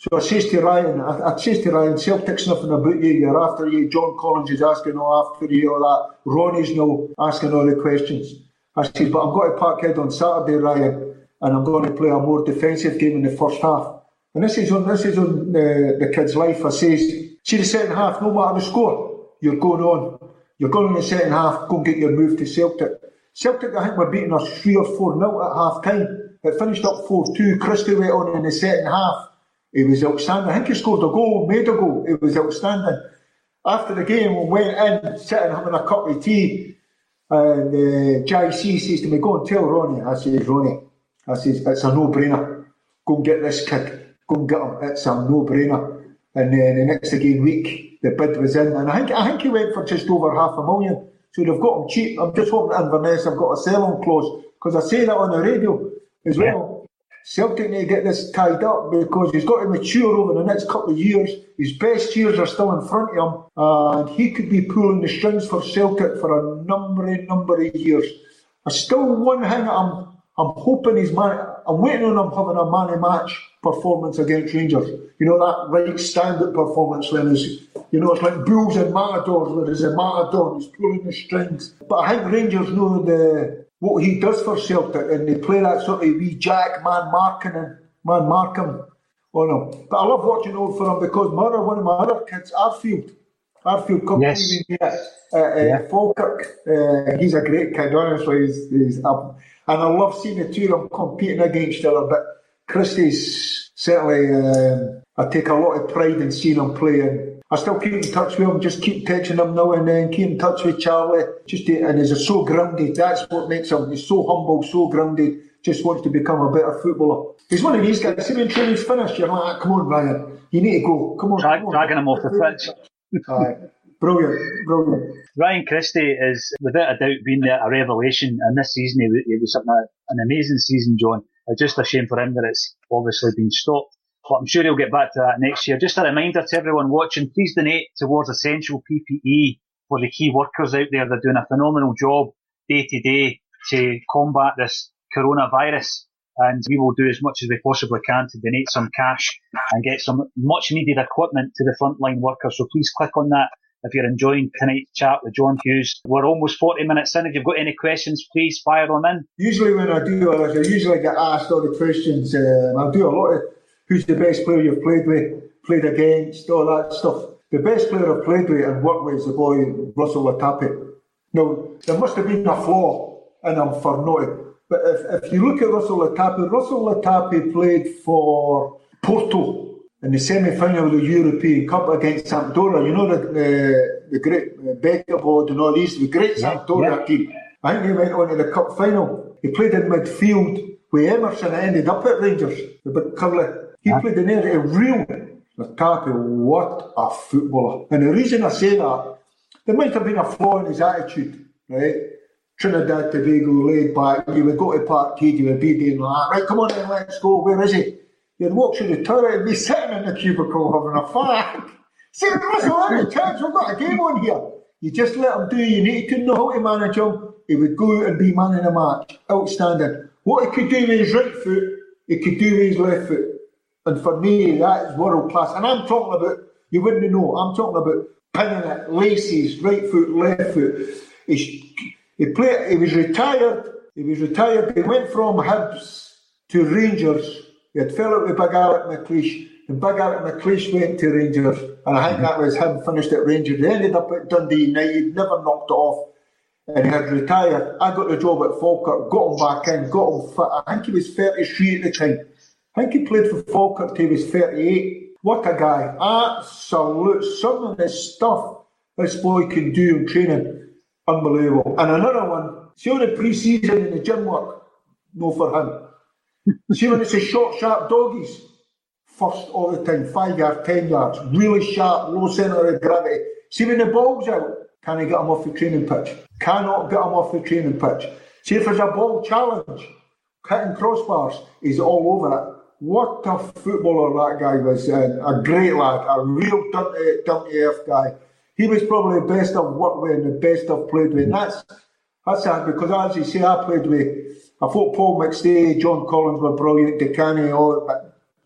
So I says to Ryan, I, I says to Ryan, Celtic's nothing about you, you're after you, John Collins is asking all after you, all that, Ronnie's now asking all the questions. I says, but I'm going to Parkhead on Saturday, Ryan, and I'm going to play a more defensive game in the first half. And this is on this is on uh, the kid's life. I says, see the second half, no matter the score, you're going on. You're going on the second half, go and get your move to Celtic. Celtic, I think, were beating us three or four nil at half time. It finished up four two. Christie went on in the second half. He was outstanding. I think he scored a goal, made a goal. It was outstanding. After the game, we went in, sitting having a cup of tea, and uh, Jai C says to me, go and tell Ronnie. I says, Ronnie, I says, it's a no-brainer. Go and get this kid. Go and get him. It's a no-brainer. And then the next again week, the bid was in, and I think I think he went for just over half a million. So they've got him cheap. I'm just hoping that Inverness have got a sell-on clause, because I say that on the radio as well. Celtic need to get this tied up, because he's got to mature over the next couple of years. His best years are still in front of him, and he could be pulling the strings for Celtic for a number and number of years. I still one thing I'm I'm hoping he's man. I'm waiting on him having a man of match performance against Rangers. You know, that right stand-up performance when it's, you know, it's like bulls and matadors, where there's a matador who's pulling the strings. But I think Rangers know the what he does for Celtic, and they play that sort of wee jack man marking and man marking on him. But I love watching out for him, because my other, one of my other kids, Arfield, Arfield comes yes. to me at uh, uh, yeah. Falkirk. Uh, he's a great kid, honestly. He's, he's up. And I love seeing the two of them competing against each other. But Christie's certainly, um, I take a lot of pride in seeing him play. And I still keep in touch with him, just keep texting him now and then, keep in touch with Charlie. Just to, and he's so grounded. That's what makes him. He's so humble, so grounded. Just wants to become a better footballer. He's one of these guys. See when training's finished, you're like, come on, Ryan, you need to go. Come on, Drag, come on. Dragging him off the pitch. Aye. Brilliant, brilliant. Ryan Christie is, without a doubt, been a revelation, and this season he, he was something, an amazing season, John. It's just a shame for him that it's obviously been stopped, but I'm sure he'll get back to that next year. Just a reminder to everyone watching, please donate towards essential P P E for the key workers out there. They're doing a phenomenal job day to day to combat this coronavirus, and we will do as much as we possibly can to donate some cash and get some much needed equipment to the frontline workers. So please click on that if you're enjoying tonight's chat with John Hughes. We're almost forty minutes in. If you've got any questions, please fire them in. Usually when I do, I usually get asked all the questions. Um, I do a lot of who's the best player you've played with, played against, all that stuff. The best player I've played with and worked with is the boy Russell Latapi. Now, there must have been a flaw in him for not. But if, if you look at Russell Latapi, Russell Latapi played for Porto in the semi-final of the European Cup against Sampdoria. You know the the, the great uh, Beckerbod and all these, the great yeah, Sampdoria yeah. team. I think he went on to the cup final. He played in midfield with Emerson and ended up at Rangers. But Curly, he yeah. played in there. A real Latapi, what a footballer. And the reason I say that, there might have been a flaw in his attitude, right? Trinidad, Tobago, laid back. He would go to Parkhead, he would be being like, right, come on then, let's go. Where is he? He'd walk through the toilet and be sitting in the cubicle having a fag. Say, Russell, how many times we've got a game on here? You just let him do, you need to know how to manage him. He would go out and be man in the match. Outstanding. What he could do with his right foot, he could do with his left foot. And for me, that is world class. And I'm talking about, you wouldn't know, I'm talking about pinning it, laces, right foot, left foot. He's, he played, he was retired, he was retired, he went from Hibs to Rangers. He had fell out with Big Alec McLeish, and Big Alec McLeish went to Rangers, and I think that was him finished at Rangers. He ended up at Dundee United, never knocked it off, and he had retired. I got the job at Falkirk, got him back in, got him fit. I think he was thirty-three at the time. I think he played for Falkirk till he was thirty-eight. What a guy. Absolute, some of the stuff this boy can do in training, unbelievable. And another one, see all the pre-season in the gym work? No for him. See when it's a short, sharp doggies, first all the time, five yards, ten yards, really sharp, low centre of gravity. See when the ball's out, can I get him off the training pitch? Cannot get him off the training pitch. See if there's a ball challenge, hitting crossbars, he's all over it. What a footballer that guy was, and a great lad, a real down-to-earth guy. He was probably the best I've worked with and the best I've played with. And that's, that's sad, because as you say, I played with, I thought Paul McStay, John Collins were brilliant, DeCanny, all, but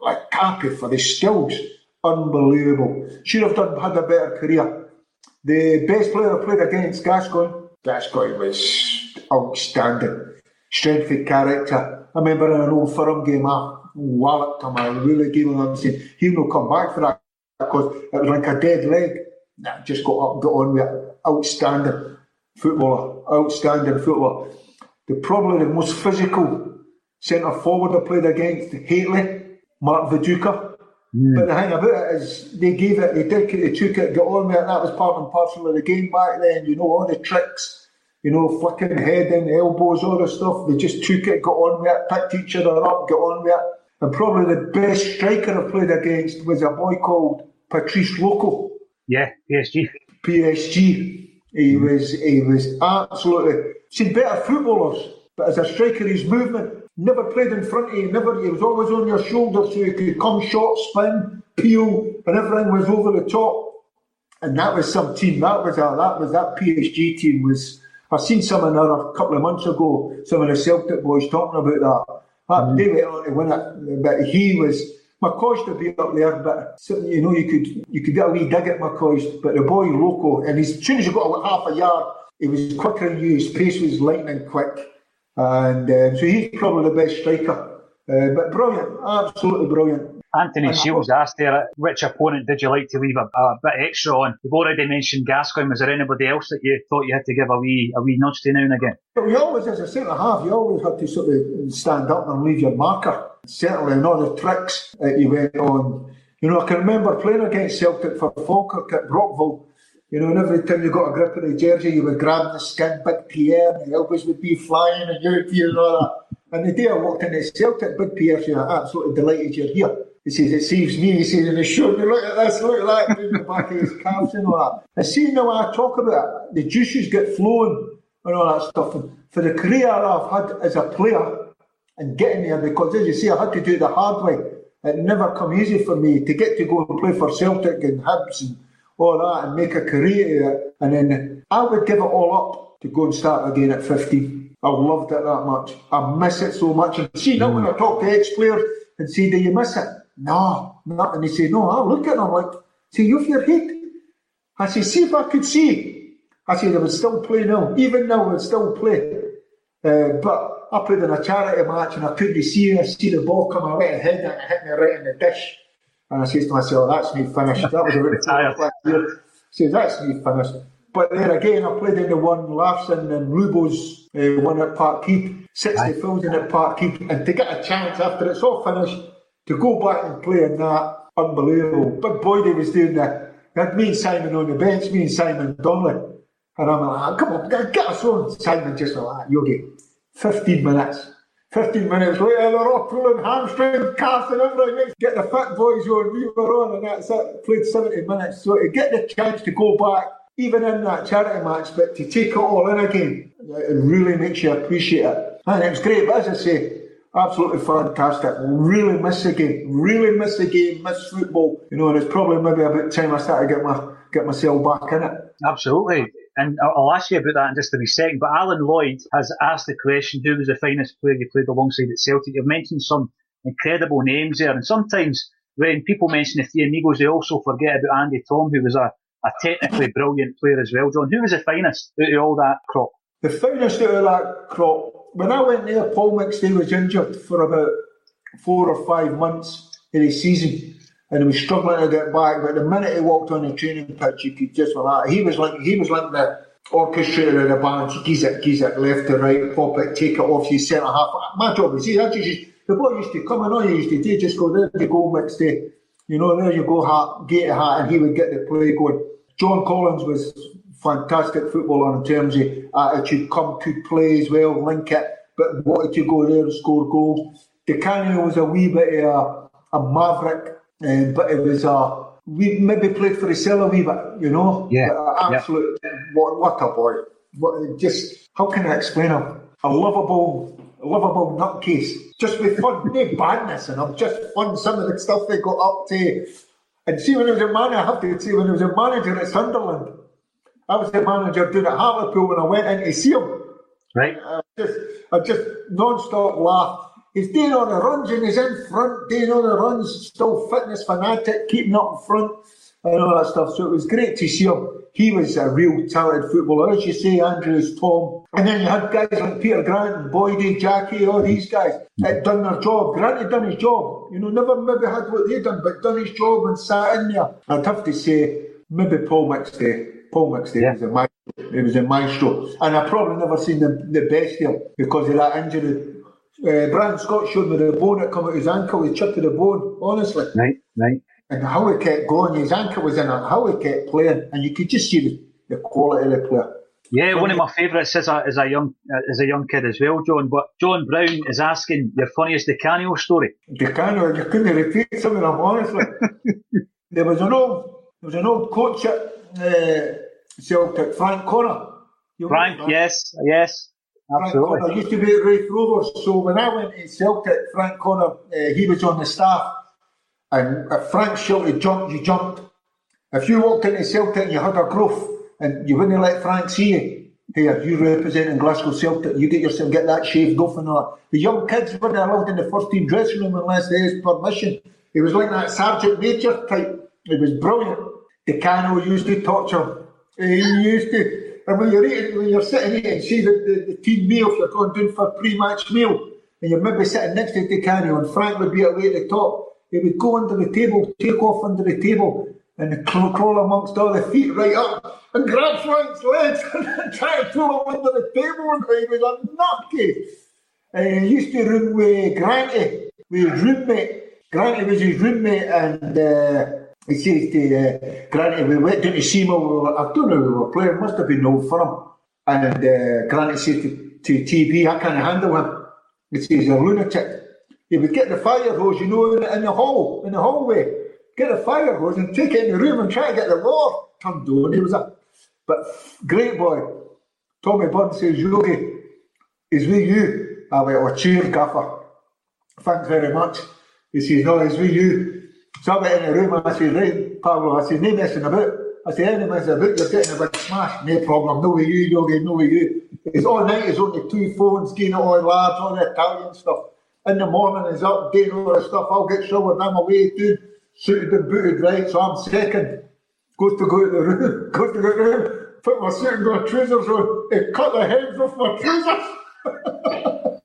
like Cappy for the skills, unbelievable. Should have done had a better career. The best player I played against, Gascoigne. Gascoigne was outstanding. Strength of character. I remember in an Old Firm game, I walloped him. I really gave him. I'm saying he'll not come back for that because it was like a dead leg. Nah, just got up, got on with it. Outstanding footballer. Outstanding footballer. The probably the most physical centre forward I played against, Hateley, Mark Viduka. Mm. But the thing about it is, they gave it, they did it, they took it, got on with it. That was part and parcel of the game back then. You know, all the tricks, you know, flicking, heading, elbows, all the stuff. They just took it, got on with it, picked each other up, got on with it. And probably the best striker I played against was a boy called Patrice Loco. Yeah, P S G. P S G. He mm. was, he was absolutely. Seen better footballers, but as a striker, his movement. Never played in front of you, never, he was always on your shoulder so you could come short, spin, peel, and everything was over the top. And that was some team, that was a, that was that P S G team was, I've seen some another couple of months ago, some of the Celtic boys talking about that. that mm. They went on to win it, but he was, McCoist would be up there, but you know, you could you could get a wee dig at McCoist, but the boy Loco, and as soon as you got about half a yard, he was quicker than you, his pace was lightning quick. And um, so he's probably the best striker. Uh, but brilliant, absolutely brilliant. Anthony and Shields asked there, which opponent did you like to leave a, a bit extra on? You've already mentioned Gascoigne. Was there anybody else that you thought you had to give a wee a wee nudge to now and again? But you always, as a centre half, you always had to sort of stand up and leave your marker. Certainly, and all the tricks that you went on. You know, I can remember playing against Celtic for Falkirk at Brockville. You know, and every time you got a grip of the jersey, you would grab the skin, Big Pierre, and the elbows would be flying, and you would feel and all that. And the day I walked in the Celtic, Big Pierre said, I'm absolutely delighted you're here. He says, it saves me. He says, and he's showing me, look at this, look at that, in the back of his calves and all that. And see, now when I talk about it, the juices get flowing and all that stuff. And for the career I've had as a player and getting there, because as you say, I had to do it the hard way. It never come easy for me to get to go and play for Celtic and Hibs and all that and make a career of it. And then I would give it all up to go and start again at fifteen. I loved it that much. I miss it so much. And see, now when I talk to ex-players and say, do you miss it? No, not. And they say, no, I look at them like, say, you have your head. I say, see if I could see. I say, I would still play now. Even now, I would still play. Uh, but I played in a charity match and I couldn't see, I see the ball come away ahead and it hit me right in the dish. And I says to myself, that's me finished. That was about last year. I says, that's me finished. But then again, I played in the one Larson and Rubos uh, one at Parkhead, sixty thousand at Parkhead. And to get a chance after it's all finished, to go back and play in that, unbelievable. Big Boydie was doing that. He had me and Simon on the bench, me and Simon Donnelly. And I'm like, come on, get us on. Simon just went like, Yogi, fifteen minutes. fifteen minutes later, they're all pulling hamstring, calves and everything. Get the fit boys on, we were on, and that's it. Played seventy minutes. So to get the chance to go back, even in that charity match, but to take it all in again, it really makes you appreciate it. And it was great, but as I say, absolutely fantastic. Really miss the game. Really miss the game, miss football. You know, and it's probably maybe about time I started to get my get myself back in it. Absolutely. And I'll ask you about that in just a wee second. But Alan Lloyd has asked the question, who was the finest player you played alongside at Celtic? You've mentioned some incredible names there. And sometimes when people mention the Three Amigos, they also forget about Andy Tom, who was a, a technically brilliant player as well. John, who was the finest out of all that crop? The finest out of that crop, when I went there, Paul McStay was injured for about four or five months in his season. And he was struggling to get back, but the minute he walked on the training pitch, you could just like that. He was like he was like the orchestrator of the band. Geez it, geez it, left to right, pop it, take it off, you centre half. My job was see, that's just the boy used to come and all you used to do, just go there you go next day. You know, there you go, hat, gate of hat, and he would get the play going. John Collins was fantastic footballer in terms of attitude, come to play as well, link it, but wanted to go there and score goals. Di Canio was a wee bit of a, a maverick. Um, but it was uh, we maybe played for himself a wee bit, you know. Yeah. Uh, absolute. Yeah. What, what a boy! What, just how can I explain him? A lovable, a lovable nutcase. Just with fun, no badness, and I'm just fun. Some of the stuff they got up to, and see when he was a manager, I have to say when he was a manager at Sunderland, I was the manager doing at Hartlepool when I went in to see him. Right. I just, I just non-stop laugh. He's doing all the runs and he's in front, doing all the runs, still fitness fanatic, keeping up in front and all that stuff. So it was great to see him. He was a real talented footballer. As you say, Andrews, Tom. And then you had guys like Peter Grant and Boydie, Jackie, all these guys that done their job. Grant had done his job. You know, never maybe had what they done, but done his job and sat in there. I'd have to say, maybe Paul McStay. Paul McStay yeah. was a maestro. He was a maestro. And I've probably never seen the, the best here because of that injury. Uh, Brian Scott showed me the bone that come out his ankle. He chipped the bone, honestly. Right, right. And how he kept going, his ankle was in it, how he kept playing, and you could just see the, the quality of the player. Yeah, one of my favourites as a, as a young as a young kid as well, John. But John Brown is asking your funniest Di Canio story. Di Canio, you couldn't repeat some of them, honestly. there was an old, there was an old coach at uh, Celtic, Frank Connor. You Frank, Frank, yes, yes. Absolutely. Frank Connor used to be at Raith Rovers, so when I went to Celtic, Frank Connor, uh, he was on the staff, and if Frank shouted jump, you jumped. If you walked into Celtic and you had a gruff, and you wouldn't let Frank see you, here, you representing Glasgow Celtic, you get yourself, get that shaved off and all that. The young kids weren't allowed in the first team dressing room unless they asked permission. He was like that Sergeant Major type. He was brilliant. Di Canio used to torture. He used to, and when you're eating, when you're sitting eating, see the, the, the team meal, if you're going down for a pre-match meal, and you're maybe sitting next to Di Canio, and Frank would be away at the top, he would go under the table, take off under the table, and crawl amongst all the feet right up, and grab Frank's legs, and try to pull him under the table, and he was a nutcase. And he used to room with Granty, with his roommate. Granty was his roommate, and uh, he says to uh, Granty, we went down to see him, I don't know who we were playing, must have been Old Firm. And uh, Granty said to, to T B, I can't handle him. He says, he's a lunatic. He would get the fire hose, you know, in the, in the hall, in the hallway, get a fire hose and take it in the room and try to get the door turned on. He was a but great boy. Tommy Burns says, Yogi, he's with you. I went, oh, cheers, gaffer. Thanks very much. He says, no, he's with you. So I went in the room and I said, right, Pablo, I said, no messing about. I said, any messing about, you're getting a big smash. No problem, no with you, Yogi, no with you. It's all night, he's on the two phones, getting it all labs, all the Italian stuff. In the morning, he's up, doing all the stuff. I'll get showered, I'm away, dude. Suited and booted, right, so I'm second. Goes to go to the room, goes to go to the room, put my suit and my trousers on, and cut the heads off my trousers.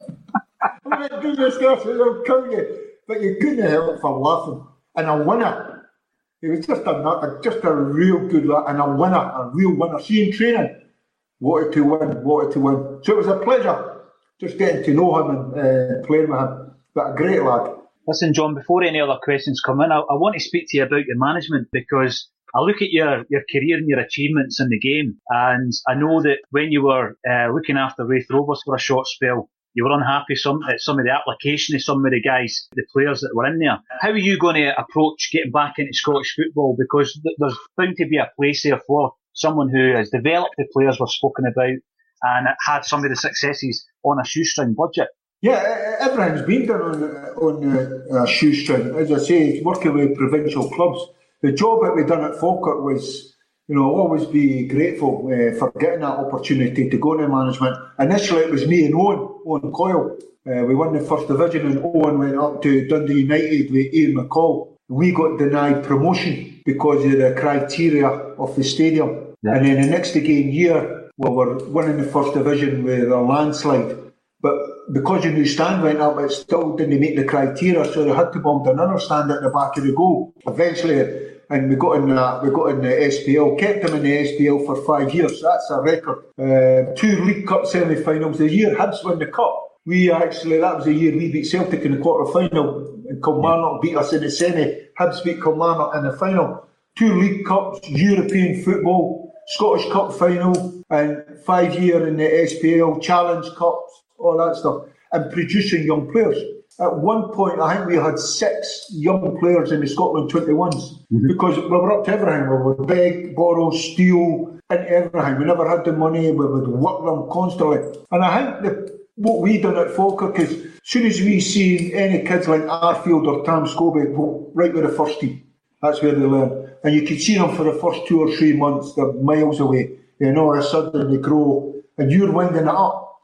I'm like, goodness gracious, I'll kill you. But you couldn't help it for laughing. And a winner. He was just a, just a real good lad, and a winner, a real winner. See him training, wanted to win, wanted to win. So it was a pleasure just getting to know him and uh, playing with him. But a great lad. Listen, John, before any other questions come in, I, I want to speak to you about your management, because I look at your, your career and your achievements in the game, and I know that when you were uh, looking after Raith Rovers for a short spell, you were unhappy some, at some of the application of some of the guys, the players that were in there. How are you going to approach getting back into Scottish football? Because th- there's bound to be a place there for someone who has developed the players we've spoken about and had some of the successes on a shoestring budget. Yeah, everything's been done on, on uh, a shoestring. As I say, working with provincial clubs. The job that we done at Falkirk was, you know, I'll always be grateful uh, for getting that opportunity to go into management. Initially, it was me and Owen, Owen Coyle. Uh, we won the first division, and Owen went up to Dundee United with Ian McCall. We got denied promotion because of the criteria of the stadium. Yeah. And then the next again year, we were winning the first division with a landslide. But because the new stand went up, it still didn't meet the criteria, so they had to build another stand at the back of the goal. Eventually, and we got in the, we got in the S P L, kept them in the S P L for five years. That's a record. Uh, two League Cup semi-finals a year. Hibs won the cup. We actually, that was the year we beat Celtic in the quarter-final, and Kilmarnock beat us in the semi. Hibs beat Kilmarnock in the final. Two League Cups, European football, Scottish Cup final, and five year in the S P L, Challenge Cups, all that stuff, and producing young players. At one point, I think we had six young players in the Scotland twenty-ones, mm-hmm. because we were up to everything. We would beg, borrow, steal, and everything. We never had the money. We would work them constantly. And I think the, what we done at Falkirk is, as soon as we see any kids like Arfield or Tam Scobie, well, right with the first team. That's where they learn. And you could see them for the first two or three months, they're miles away. And all of a sudden they grow, and you're winding it up.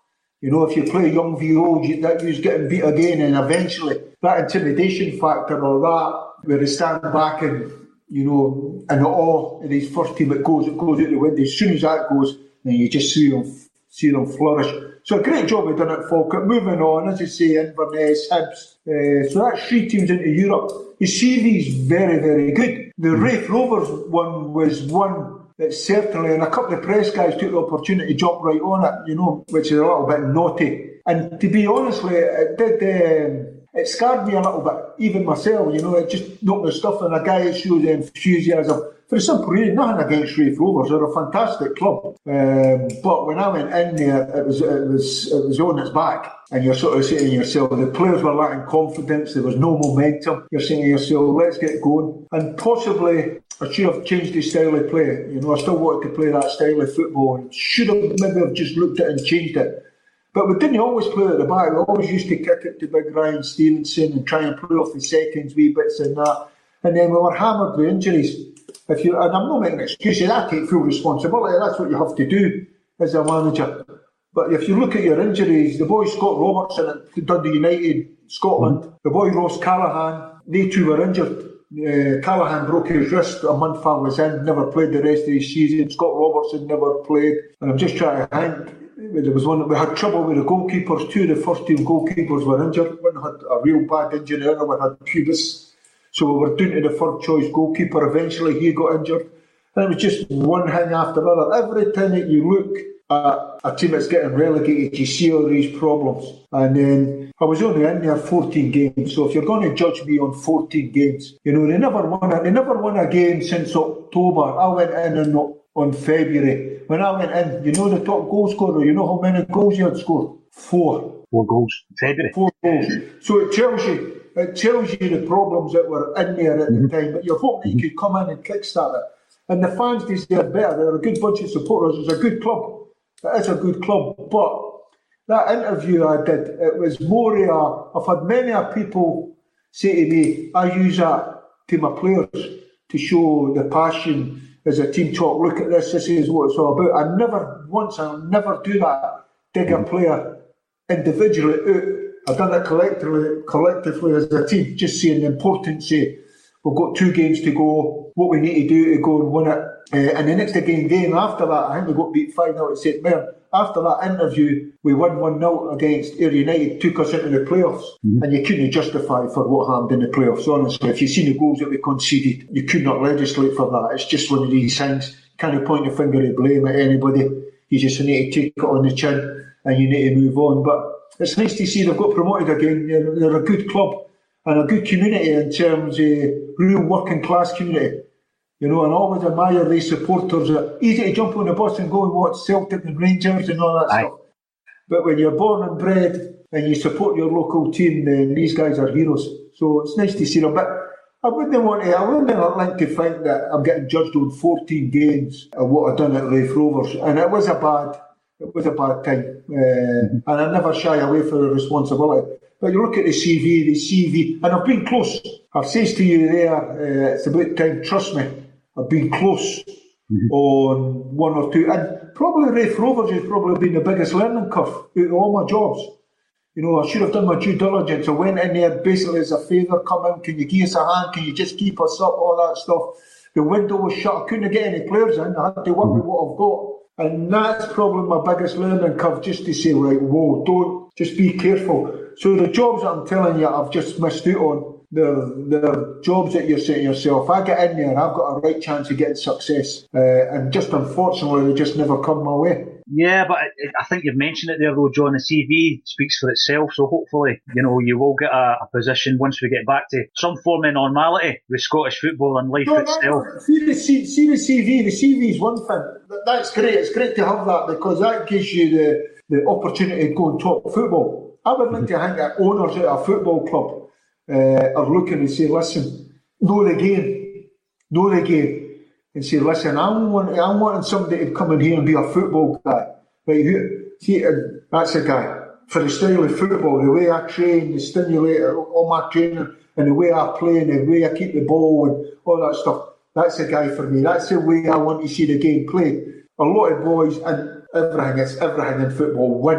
You know, if you play young v old, you, that you's getting beat again, and eventually that intimidation factor or that, where they stand back and, you know, in awe of his first team, it goes, it goes out the window. As soon as that goes, then you just see them, see them flourish. So a great job we've done at Falkirk. Moving on, as you say, Inverness, Hibs. Uh, so that's three teams into Europe. The C V's very, very good. The Raith Rovers one was one that certainly, and a couple of press guys took the opportunity to jump right on it, you know, which is a little bit naughty. And to be honestly, it did, um, it scared me a little bit, even myself, you know, it just knocked the stuff in a guy that shows enthusiasm. For the simple reason, nothing against Raith Rovers, they're a fantastic club. Um, but when I went in there, it was, it was it was on its back. And you're sort of saying to yourself, the players were lacking confidence, there was no momentum. You're saying to yourself, let's get going. And possibly, I should have changed the style of play. You know, I still wanted to play that style of football. And should have maybe have just looked at it and changed it. But we didn't always play at the back. We always used to kick it to big Ryan Stevenson and try and play off the seconds, wee bits and that. And then we were hammered with injuries. If you, and I'm not making excuses, I take full responsibility. That's what you have to do as a manager. But if you look at your injuries, the boy Scott Robertson at Dundee United, Scotland, mm-hmm. the boy Ross Callaghan, they two were injured. Uh, Callaghan broke his wrist a month I was in, never played the rest of his season. Scott Robertson never played. And I'm just trying to think, there was one, we had trouble with the goalkeepers. Two of the first team goalkeepers were injured. One had a real bad injury, the other one had pubis. So we were down to the third choice goalkeeper. Eventually he got injured. And it was just one thing after another. Every time that you look at a team that's getting relegated, you see all these problems. And then I was only in there fourteen games. So if you're going to judge me on fourteen games, you know, they never won a, they never won a game since October. I went in on, on February. When I went in, you know the top goal scorer, you know how many goals you had scored? Four. Four goals. February. Four goals. So it tells you It tells you the problems that were in there at the time, but you're hoping that you could come in and kickstart it. And the fans deserve better. They're a good bunch of supporters. It's a good club. It is a good club. But that interview I did, it was more of, I've had many people say to me, I use that to my players to show the passion as a team talk. Look at this, this is what it's all about. I never once, I'll never do that, dig a player individually out. I've done it collectively, collectively as a team, just seeing the importance of, we've got two games to go, what we need to do to go and win it. Uh, and the next game, game after that, I think we got beat five nil at St Mirren. After that interview, we won one nil against Ayr United, took us into the playoffs. Mm-hmm. And you couldn't justify for what happened in the playoffs, honestly. If you've seen the goals that we conceded, you could not legislate for that. It's just one of these things. You can't point your finger of blame at anybody. You just need to take it on the chin and you need to move on. But it's nice to see they've got promoted again. They're, they're a good club and a good community in terms of real working class community. You know, and I always admire these supporters. It's easy to jump on the bus and go and watch Celtic and Rangers and all that Aye. stuff. But when you're born and bred and you support your local team, then these guys are heroes. So it's nice to see them. But I wouldn't want to, I wouldn't like to think that I'm getting judged on fourteen games of what I've done at Raith Rovers. And it was a bad It was a bad time, uh, mm-hmm. and I never shy away from the responsibility. But you look at the C V, the C V, and I've been close. I've said to you there, uh, it's about time, trust me, I've been close mm-hmm. on one or two. And probably Raith Rovers has probably been the biggest learning curve out of all my jobs. You know, I should have done my due diligence. I went in there basically as a favour, come in, can you give us a hand, can you just keep us up, all that stuff. The window was shut, I couldn't get any players in, I had to work mm-hmm. with what I've got. And that's probably my biggest learning curve, just to say, right, whoa, don't, just be careful. So the jobs that I'm telling you I've just missed out on, they're, they're jobs that you're saying to yourself, if I get in there, I've got a right chance of getting success. Uh, and just unfortunately, they just never come my way. Yeah, but I, I think you've mentioned it there though, John. The C V speaks for itself, so hopefully, you know, you will get a, a position once we get back to some form of normality with Scottish football and life no, itself. No, see, the, see the C V, the C V is one thing. That's great, it's great to have that because that gives you the, the opportunity to go and talk football. I would like to think that owners at a football club uh, are looking and say, listen, know the game, know the game. And say, listen, I'm wanting, I'm wanting somebody to come in here and be a football guy. Right here, see, that's a guy. For the style of football, the way I train, the stimulator, all my training, and the way I play, and the way I keep the ball, and all that stuff, that's a guy for me. That's the way I want to see the game played. A lot of boys, and everything, it's everything in football, win.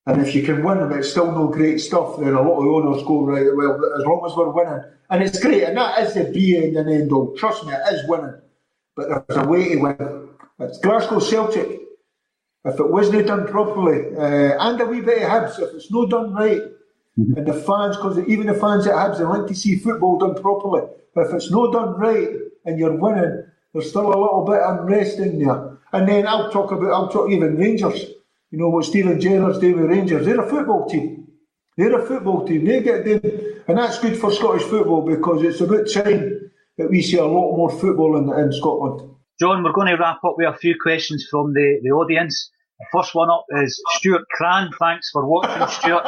And if you can win and it's still no great stuff, then a lot of owners go, right, well, as long as we're winning. And it's great, and that is the be end and end all. Trust me, it is winning. But there's a way to win. It's Glasgow Celtic. If it wasn't done properly, uh, and a wee bit of Hibs, if it's not done right, mm-hmm. and the fans, because even the fans at Hibs, they like to see football done properly. But if it's not done right and you're winning, there's still a little bit of unrest in there. And then I'll talk about, I'll talk even Rangers. You know what Steven Gerrard's doing with Rangers. They're a football team. They're a football team. They get them, and that's good for Scottish football because it's about time that we see a lot more football in, in Scotland. John, we're going to wrap up with a few questions from the, the audience. The first one up is Stuart Cran. Thanks for watching, Stuart.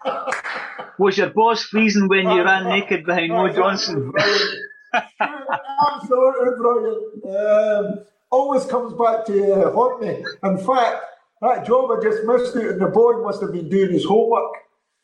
Was your boss freezing when you ran naked behind Mo Johnson? Absolutely brilliant. Um, always comes back to uh, haunt me. In fact, that job I just missed out, and the boy must have been doing his homework.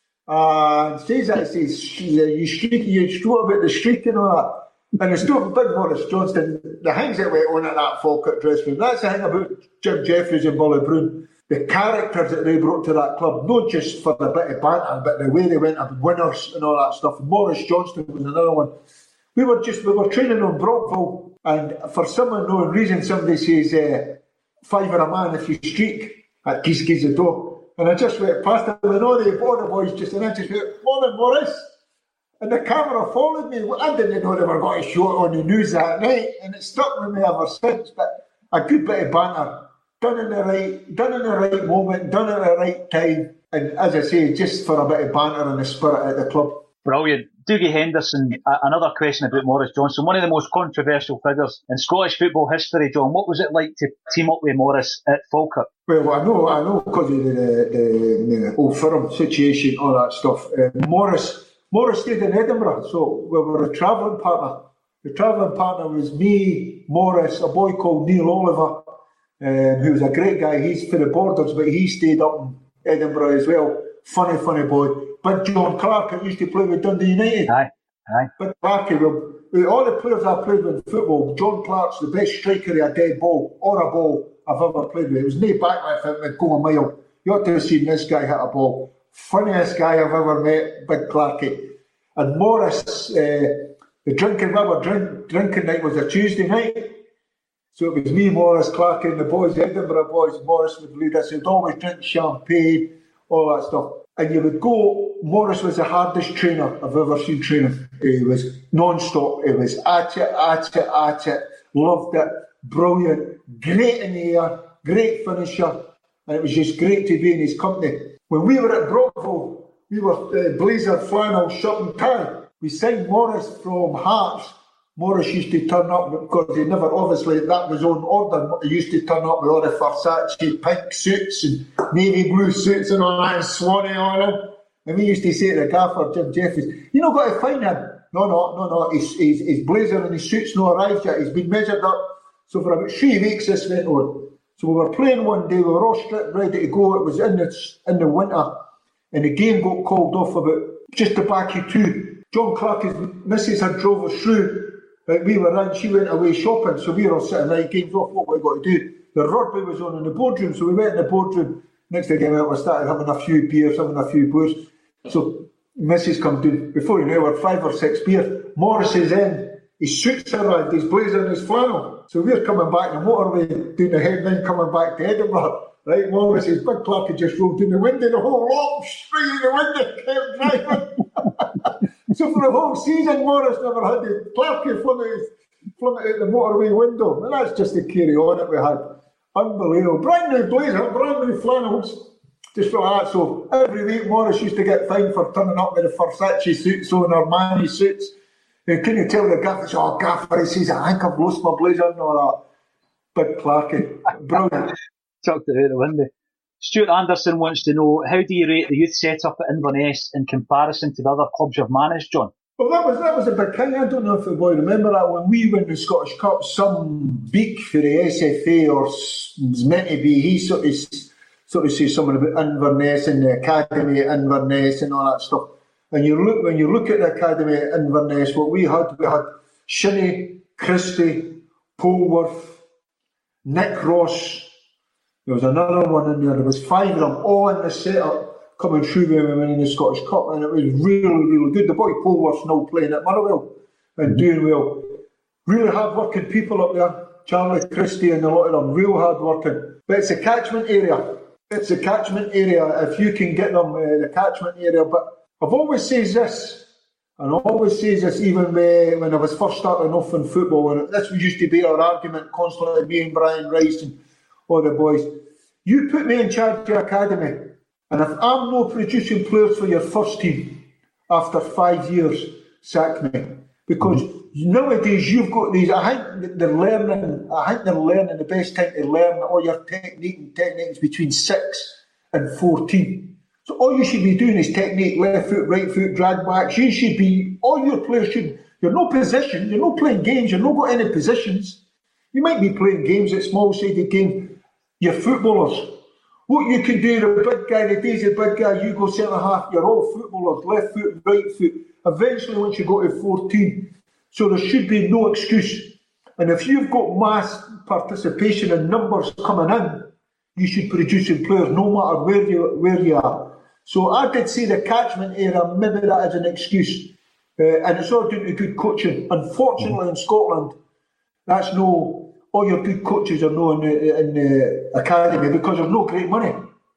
Uh, and says that, says, you streak, you talk about the streak and all that. And it's still Big Maurice Johnston, the things that went on at that Falkirk dressing room. That's the thing about Jim Jeffries and Bully Broom. The characters that they brought to that club, not just for the bit of banter, but the way they went up winners and all that stuff. Maurice Johnston was another one. We were just, we were training on Brockville, and for some unknown reason, somebody says, uh, five or a man if you streak at Geese Geese the door. And I just went past them, and all the border boys just, and I just went, morning, Maurice. And the camera followed me. I didn't know they were going to show it on the news that night, and it stuck with me ever since. But a good bit of banter, done in the right, done in the right moment, done at the right time, and as I say, just for a bit of banter and the spirit at the club. Brilliant. Dougie Henderson, another question about Maurice Johnston, one of the most controversial figures in Scottish football history. John, what was it like to team up with Maurice at Falkirk? Well, I know, I know, because of the, the, the Old Firm situation, all that stuff. Uh, Maurice. Maurice stayed in Edinburgh, so we were a travelling partner. The travelling partner was me, Maurice, a boy called Neil Oliver, um, who was a great guy. He's for the Borders, but he stayed up in Edinburgh as well. Funny, funny boy. But John Clark, I used to play with Dundee United. Aye, aye. But Clark, well, with all the players I played with in football, John Clark's the best striker of a dead ball or a ball I've ever played with. It was no back with him, would go a mile. You ought to have seen this guy hit a ball. Funniest guy I've ever met, Big Clarky. And Maurice, uh, the drinking, our drink, drinking night was a Tuesday night. So it was me, Maurice, Clarky, and the boys, the Edinburgh boys. Maurice would lead us. He'd always drink champagne, all that stuff. And you would go, Maurice was the hardest trainer I've ever seen training. He was non-stop. He was at it, at it, at it. Loved it. Brilliant. Great in the air. Great finisher. And it was just great to be in his company. When we were at Brockville, we were uh, blazer, flannel, shirt and tie. We signed Maurice from Hearts. Maurice used to turn up because he never, obviously, that was on order. He used to turn up with all the Versace pink suits and navy blue suits and all that, and Swanee on him. And we used to say to the gaffer, Jim Jeffries, you know, got to find him. No, no, no, no. His, his, his blazer and his suit's not arrived yet. He's been measured up. So for about three weeks this went on. So we were playing one day. We were all stripped, ready to go. It was in the in the winter. And the game got called off about just the back of two. John Clark's missus had drove us through. Like we were in, she went away shopping, so we were all sitting there, game's off, what we got to do? The rugby was on in the boardroom, so we went in the boardroom. Next thing we went, we started having a few beers, having a few beers. So missus come down, before you know, we're five or six beers. Maurice is in, his suit's arrived, his blazer and his flannel. So we're coming back the motorway, doing the headline, coming back to Edinburgh. Right, Maurice, his big Clark had just rolled in the window, the whole lot straight in the window, kept driving. So for the whole season, Maurice never had the Clarky flung it out the motorway window. And that's just the carry on that we had. Unbelievable. Brand new blazer, brand new flannels. Just like that. So every week, Maurice used to get fined for turning up with the Versace suits on, Armani suits. And can you tell the gaffer, oh, gaffer, he says, I think I've lost my blazer and all that. Big Clarky. Brilliant. Chucked it out the window. Stuart Anderson wants to know, how do you rate the youth setup at Inverness in comparison to the other clubs you've managed, John? Well, that was that was a big thing. I don't know if the boy remember that when we won the Scottish Cup, some beak for the S F A or was meant to be, he sort of, sort of says something about Inverness and the academy at Inverness and all that stuff. And you look when you look at the academy at Inverness, what we had, we had Shinnie, Christie, Polworth, Nick Ross. There was another one in there. There was five of them, all in the setup. coming through when we were winning the Scottish Cup, and it was really, really good. The boy Polworth's now playing at Motherwell and doing well. Really hard-working people up there. Charlie Christie and a lot of them, real hard-working. But it's a catchment area. It's a catchment area. If you can get them, uh, the catchment area. But I've always says this, and I always says this even when I was first starting off in football, and this used to be our argument constantly, me and Brian Rice and all the boys. You put me in charge of the academy, and if I'm not producing players for your first team after five years, sack me. Because mm-hmm. nowadays you've got these, I think they're learning, I think they're learning the best time to learn all your technique and techniques between six and fourteen. So all you should be doing is technique, left foot, right foot, drag backs. You should be, all your players should, you're no position, you're not playing games, you're not got any positions. You might be playing games at small-sided games. You're footballers. What you can do, the big guy, the days of the big guy, you go centre half, you're all footballers, left foot, right foot. Eventually, once you go to fourteen, so there should be no excuse. And if you've got mass participation and numbers coming in, you should produce in players no matter where you where you are. So I did see the catchment area, maybe that is an excuse. Uh, and it's all due to good coaching. Unfortunately, in Scotland, that's no, all your good coaches are no in the, in the academy because there's no great money.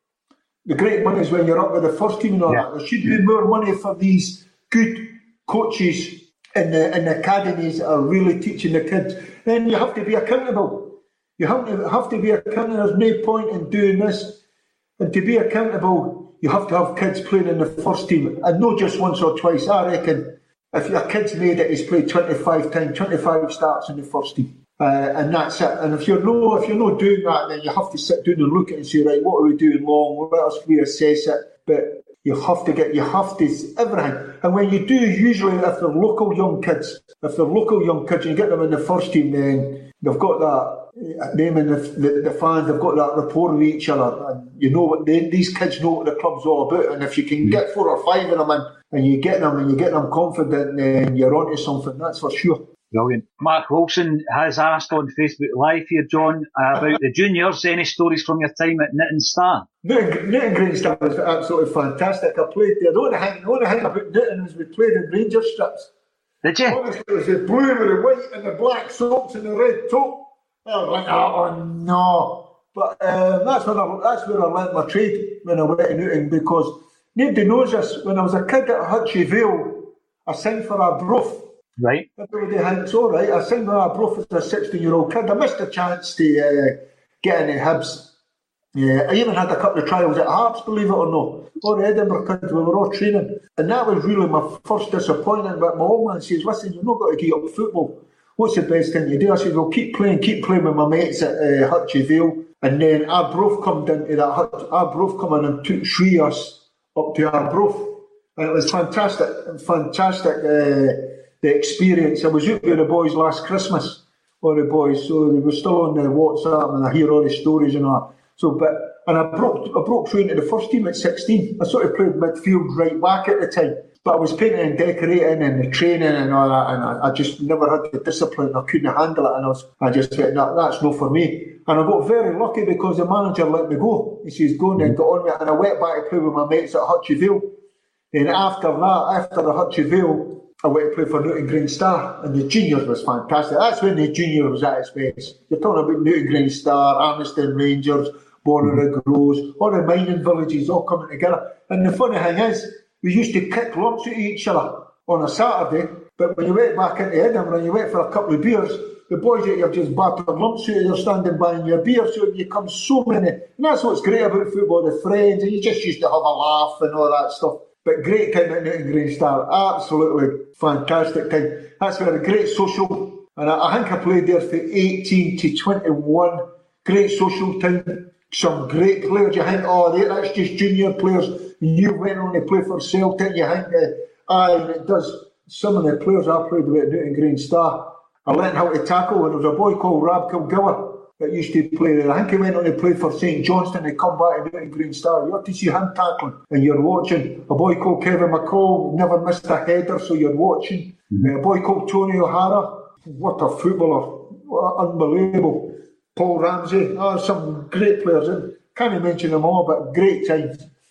The great money is when you're up with the first team and all yeah. that. There should be more money for these good coaches in the, in the academies that are really teaching the kids. Then you have to be accountable. You have to, have to be accountable. There's no point in doing this. And to be accountable, you have to have kids playing in the first team. And not just once or twice. I reckon if your kid's made it, he's played twenty-five times, twenty-five starts in the first team. Uh, and that's it. And if you're no, if you're not doing that, then you have to sit down and look at it and say, right, what are we doing wrong? Let us reassess it. But you have to get, you have to, everything. And when you do, usually if they're local young kids, if they're local young kids, and you get them in the first team, then they've got that, them and the, the, the fans, they've got that rapport with each other. And you know what, they, these kids know what the club's all about. And if you can get four or five of them in, and you get them, and you get them confident, then you're onto something, that's for sure. Brilliant. Mark Wilson has asked on Facebook Live here, John, uh, about the juniors. Any stories from your time at Nitton Star? Nitton, Nitton Green Star was absolutely fantastic. I played there. The only thing, the only thing about Nitton is we played in Ranger strips. Did you? Honestly, it was the blue with the white and the black socks and the red top. I was like, oh no. But um, that's, when I, that's where I learnt my trade when I went to Newton, because nobody knows this. When I was a kid at Hutchie Vale, I signed for Arbroath. Right. Everybody thinks, all right, I signed for Arbroath as a sixteen-year-old kid. I missed a chance to uh, get into Hibs. Yeah, I even had a couple of trials at Hearts, believe it or not. All the Edinburgh kids, we were all training. And that was really my first disappointment. But my old man says, listen, you've not got to give up football. What's the best thing to do? I said, well, keep playing, keep playing with my mates at uh, Hutchie Vale. And then Arbroath come into that Hut, Arbroath come in and took three of us up to Arbroath. And it was fantastic, fantastic. Uh, The experience. I was out with the boys last Christmas, all the boys, so they were still on the WhatsApp, and I hear all the stories and all that. So, but and I broke, I broke through into the first team at sixteen. I sort of played midfield, right back at the time, but I was painting and decorating and the training and all that, and I, I just never had the discipline. I couldn't handle it, and I, was, I just said, that, that's not for me. And I got very lucky because the manager let me go. He says, go on and get on with it, and I went back to play with my mates at Hutchie Vale. And after that, after the Hutchie Vale, I went to play for Newton Green Star, and the juniors was fantastic. That's when the junior was at its best. You're talking about Newton Green Star, Armiston Rangers, Bonnyrigg Rose, all the mining villages all coming together. And the funny thing is, we used to kick lumps at each other on a Saturday, but when you went back into Edinburgh and you went for a couple of beers, the boys that you've just battered lumps at, you're standing buying your beer, so you come so many. And that's what's great about football, the friends, and you just used to have a laugh and all that stuff. But great time at Newton Green Star, absolutely fantastic time. That's where a great social, and I, I think I played there from eighteen to twenty-one. Great social time, some great players. You think, oh, that's just junior players. You went on to play for Celtic. You think, uh, aye, and it does. Some of the players I played with at Newton Green Star, I learned how to tackle. And there was a boy called Rab Kilgour that used to play there. I think he went on to play for Saint Johnstone and come back to Newton Green Star. You ought to see him tackling, and you're watching. A boy called Kevin McCall never missed a header, so you're watching. Mm-hmm. A boy called Tony O'Hara, what a footballer, what unbelievable. Paul Ramsey, oh, some great players. And can't mention them all, but great times.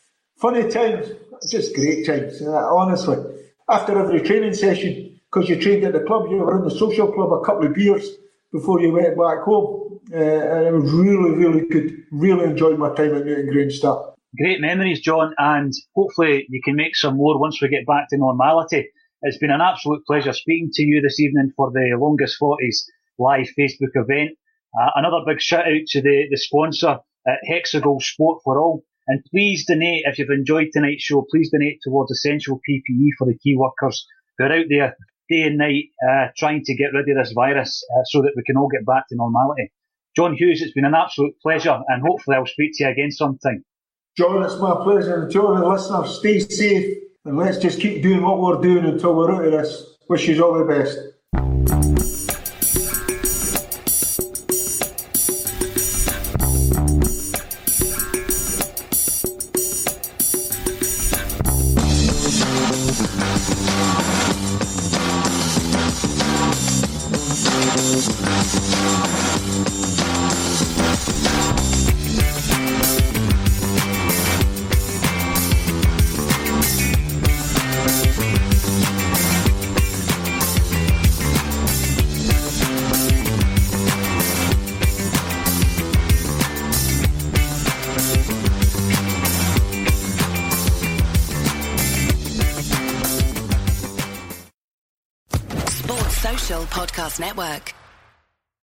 funny times, just great times, uh, honestly. After every training session, because you trained at the club, you were in the social club, a couple of beers before you went back home. Uh, and it was really, really good. Really enjoyed my time at Newton Grange Start. Great memories, John, and hopefully you can make some more once we get back to normality. It's been an absolute pleasure speaking to you this evening for the Longest forties live Facebook event. Uh, another big shout out to the, the sponsor at Hexagon Sport for All. And please donate, if you've enjoyed tonight's show, please donate towards essential P P E for the key workers who are out there day and night uh, trying to get rid of this virus uh, so that we can all get back to normality. John Hughes, it's been an absolute pleasure, and hopefully I'll speak to you again sometime. John, it's my pleasure. And to all the listeners, stay safe, and let's just keep doing what we're doing until we're out of this. Wish you all the best. Podcast Network.